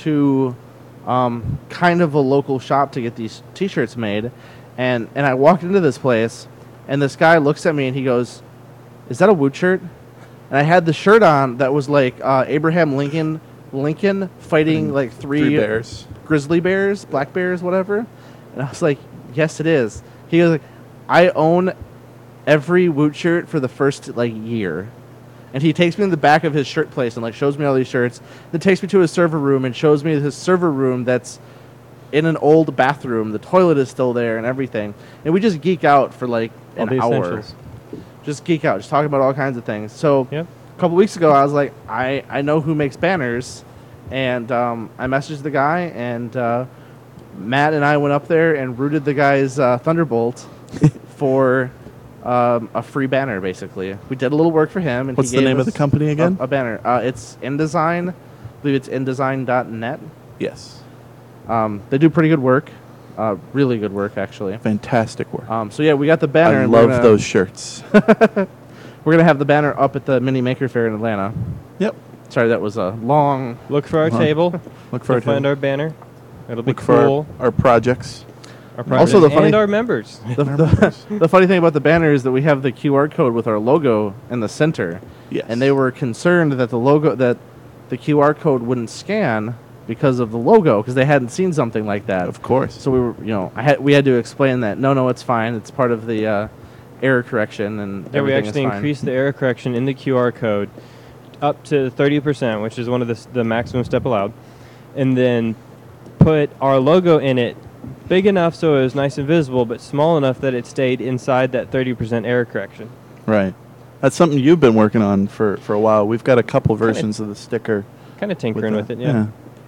to um, kind of a local shop to get these T-shirts made, and and I walked into this place, and this guy looks at me and he goes, "Is that a Woot shirt?" And I had the shirt on that was like uh, Abraham Lincoln Lincoln fighting like three, three bears. grizzly bears, black bears, whatever. And I was like, "Yes, it is." He goes, like, "I own every Woot shirt for the first like year." And he takes me in the back of his shirt place and like shows me all these shirts. Then takes me to his server room and shows me his server room that's in an old bathroom. The toilet is still there and everything. And we just geek out for like all an the hour. essentials. Just geek out, just talking about all kinds of things. So Yep. a couple weeks ago, I was like, I, I know who makes banners, and um, I messaged the guy, and uh, Matt and I went up there and rooted the guy's uh, Thunderbolt for um, a free banner. Basically, we did a little work for him. And What's he the gave name of the us company again? A, a banner. Uh, it's InDesign. I believe it's InDesign dot net. Yes, Um, they do pretty good work, uh, really good work actually. fantastic work. Um, so yeah, we got the banner. I and we're love gonna- those shirts. We're gonna have the banner up at the Mini Maker Fair in Atlanta. Yep. Sorry, that was a long. Look for our Uh-huh. table. Look for to our find table. our banner. It'll be Look for cool. our, our projects. Our Also, the projects funny- and our members. The, the, the funny thing about the banner is that we have the Q R code with our logo in the center, Yes. and they were concerned that the logo that the Q R code wouldn't scan because of the logo because they hadn't seen something like that. Of course. So we were, you know, I had we had to explain that no, no, it's fine. It's part of the uh, error correction and Yeah, we everything actually is fine. increased the error correction in the Q R code up to thirty percent, which is one of the, s- the maximum step allowed, and then put our logo in it big enough so it was nice and visible, but small enough that it stayed inside that thirty percent error correction. Right. That's something you've been working on for, for a while. We've got a couple versions of the sticker. Kind of tinkering with, the- it, yeah.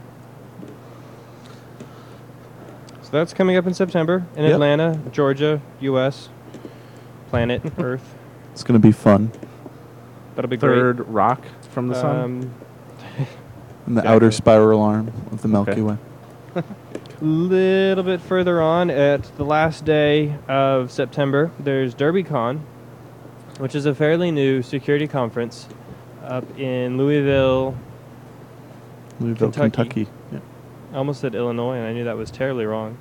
So that's coming up in September in Yep. Atlanta, Georgia, U S, planet Earth. It's going to be fun. That'll be Third rock from the great. sun. Um, And the Exactly. outer spiral arm of the Milky Okay. Way. little bit further on, at the last day of September, there's DerbyCon, which is a fairly new security conference up in Louisville. Louisville, Kentucky. Kentucky. Yeah. I almost said Illinois, and I knew that was terribly wrong.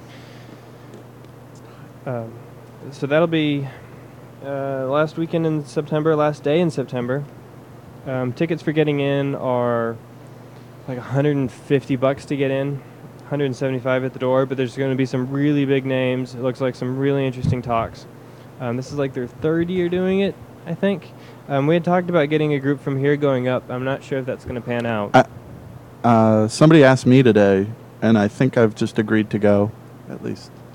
Um, so that'll be uh, last weekend in September, last day in September. Um, tickets for getting in are like one hundred fifty bucks to get in, one hundred seventy-five at the door, but there's going to be some really big names. It looks like some really interesting talks. Um, this is like their third year doing it, I think. Um, we had talked about getting a group from here going up. I'm not sure if that's going to pan out. I- Uh, somebody asked me today, and I think I've just agreed to go, at least.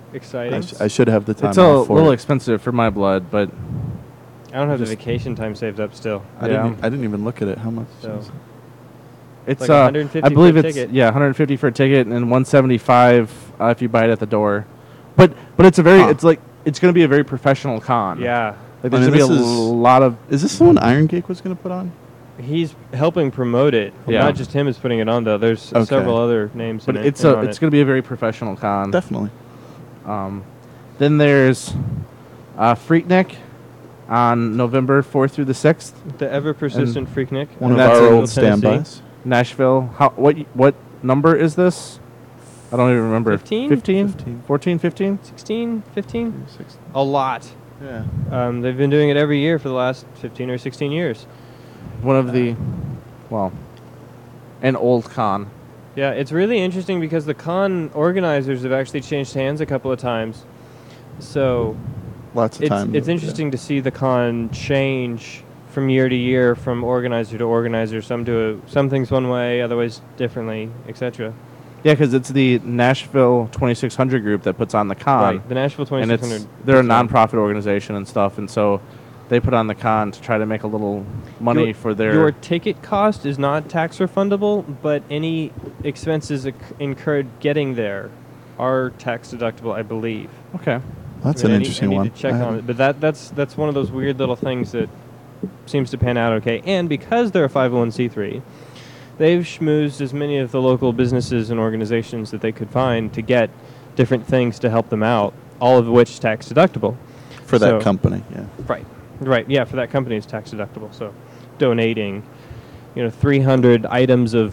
exciting. I, sh- I should have the time It's a off for little it. expensive for my blood, but I don't have just- the vacation time saved up still. I Yeah. didn't. e- I didn't even look at it. How much? So- is it? it's like uh, one hundred fifty I believe for a it's ticket. yeah, one hundred fifty for a ticket and one seventy-five uh, if you buy it at the door. But but it's a very Huh. it's like it's going to be a very professional con. Yeah. Like I there's mean, going to be a this is- lot of Is this the one Iron Geek was going to put on? He's helping promote it. Yeah. Not just him is putting it on though. There's Okay. several other names but in it's it, in a on it's it. going to be a very professional con. Definitely. Um, then there's uh, Freaknik on November fourth through the sixth, the ever persistent Freaknik. One And of that's our in old Tennessee. standbys. Nashville. How what y- what number is this? I don't even remember. fifteen? fifteen? fifteen. fourteen, fifteen? sixteen, fifteen? Six- A lot. Yeah. Um, they've been doing it every year for the last fifteen or sixteen years. One of the, well, an old con. Yeah, it's really interesting because the con organizers have actually changed hands a couple of times. So Lots of it's time. it's yeah. interesting to see the con change from year to year, from organizer to organizer. Some do it, some things one way, otherwise differently, et cetera. Yeah, because it's the Nashville twenty-six hundred group that puts on the con. Right, the Nashville and twenty-six it's hundred. they're a puts on- nonprofit organization and stuff, and so they put on the con to try to make a little money your, for their. Your ticket cost is not tax refundable, but any expenses inc- incurred getting there are tax deductible, I believe. okay. That's I mean, an I need- interesting I need one. to check I on haven't- it, but that that's that's one of those weird little things that seems to pan out okay. And because they're a five oh one c three, they've schmoozed as many of the local businesses and organizations that they could find to get different things to help them out, all of which tax deductible. For that So- company, yeah. Right. Right. Yeah, for that company it's tax deductible. So donating, you know, three hundred items of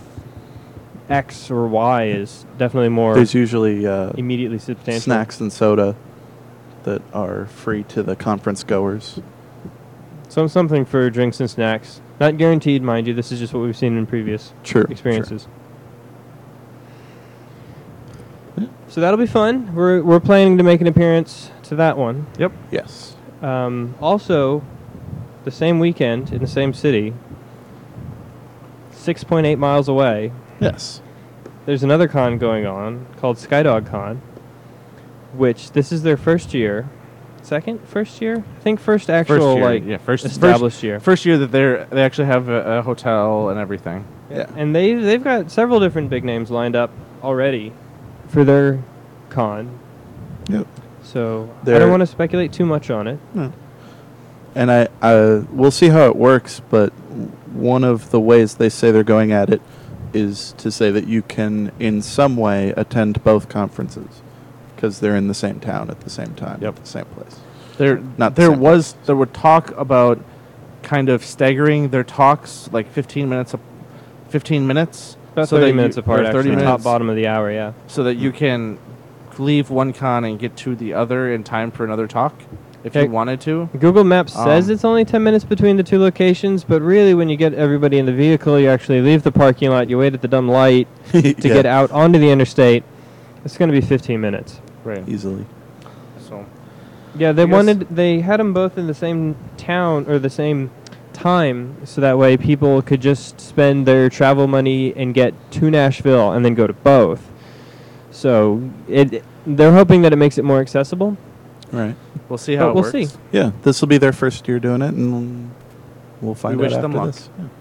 X or Y is definitely more There's usually uh, immediately substantial. snacks and soda that are free to the conference goers. Some something for drinks and snacks. Not guaranteed, mind you. This is just what we've seen in previous True. experiences. So that'll be fun. We're we're planning to make an appearance to that one. Yep. Sure. Yes. Um, also, the same weekend in the same city, six point eight miles away, Yes. there's another con going on called Skydog Con, which this is their first year. Second? First year? I think first actual, First year, like, yeah, first established year. First year that they're they actually have a, a hotel and everything. Yeah. And they they've got several different big names lined up already for their con. Yep. So I They're- don't want to speculate too much on it. No. And I, I, we'll see how it works, but w- one of the ways they say they're going at it is to say that you can, in some way, attend both conferences because they're in the same town at the same time, Yep. at the same place. There Not the there same was place. there were talk about kind of staggering their talks like fifteen minutes a, fifteen minutes About so that thirty you- minutes or apart, thirty actually. Top minutes bottom of the hour, yeah. so that you can leave one con and get to the other in time for another talk if Okay. you wanted to. Google Maps says Um, it's only ten minutes between the two locations, but really when you get everybody in the vehicle, you actually leave the parking lot, you wait at the dumb light to get out onto the interstate. It's going to be fifteen minutes. Right. Easily. So Yeah, they I guess- wanted they had them both in the same town or the same time, so that way people could just spend their travel money and get to Nashville and then go to both. So it they're hoping that it makes it more accessible. Right. we'll see how But it we'll works. see. Yeah, this will be their first year doing it, and we'll find wish out them after luck. this. Yeah.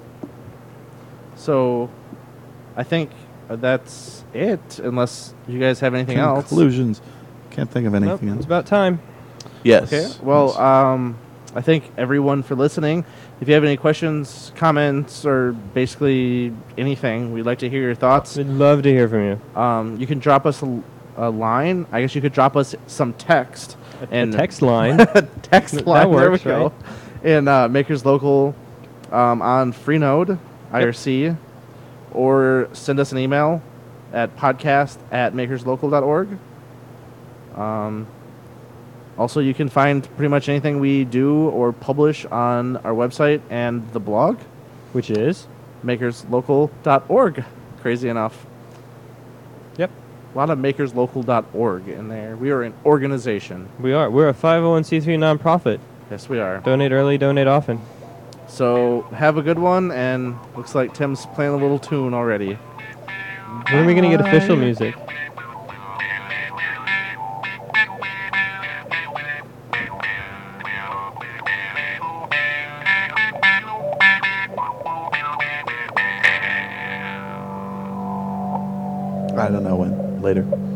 So I think uh, that's it unless you guys have anything else. Conclusions. Can't think of Nope, anything it's else. about time. Yes. Okay. Well, um, I thank everyone for listening. If you have any questions, comments, or basically anything, we'd like to hear your thoughts. We'd love to hear from you. Um, you can drop us a, a line. I guess you could drop us some text. A, and a text line. text That line. works, there we go. right? And uh, Makers Local um, on Freenode, I R C, or send us an email at podcast at makerslocal dot org. Um, also, you can find pretty much anything we do or publish on our website and the blog, Which is? makerslocal dot org. Crazy enough. Yep. A lot of makerslocal dot org in there. We are an organization. We are. We're a five oh one c three nonprofit. Yes, we are. Donate early, donate often. So have a good one, and looks like Tim's playing a little tune already. When are we going to get official music? later.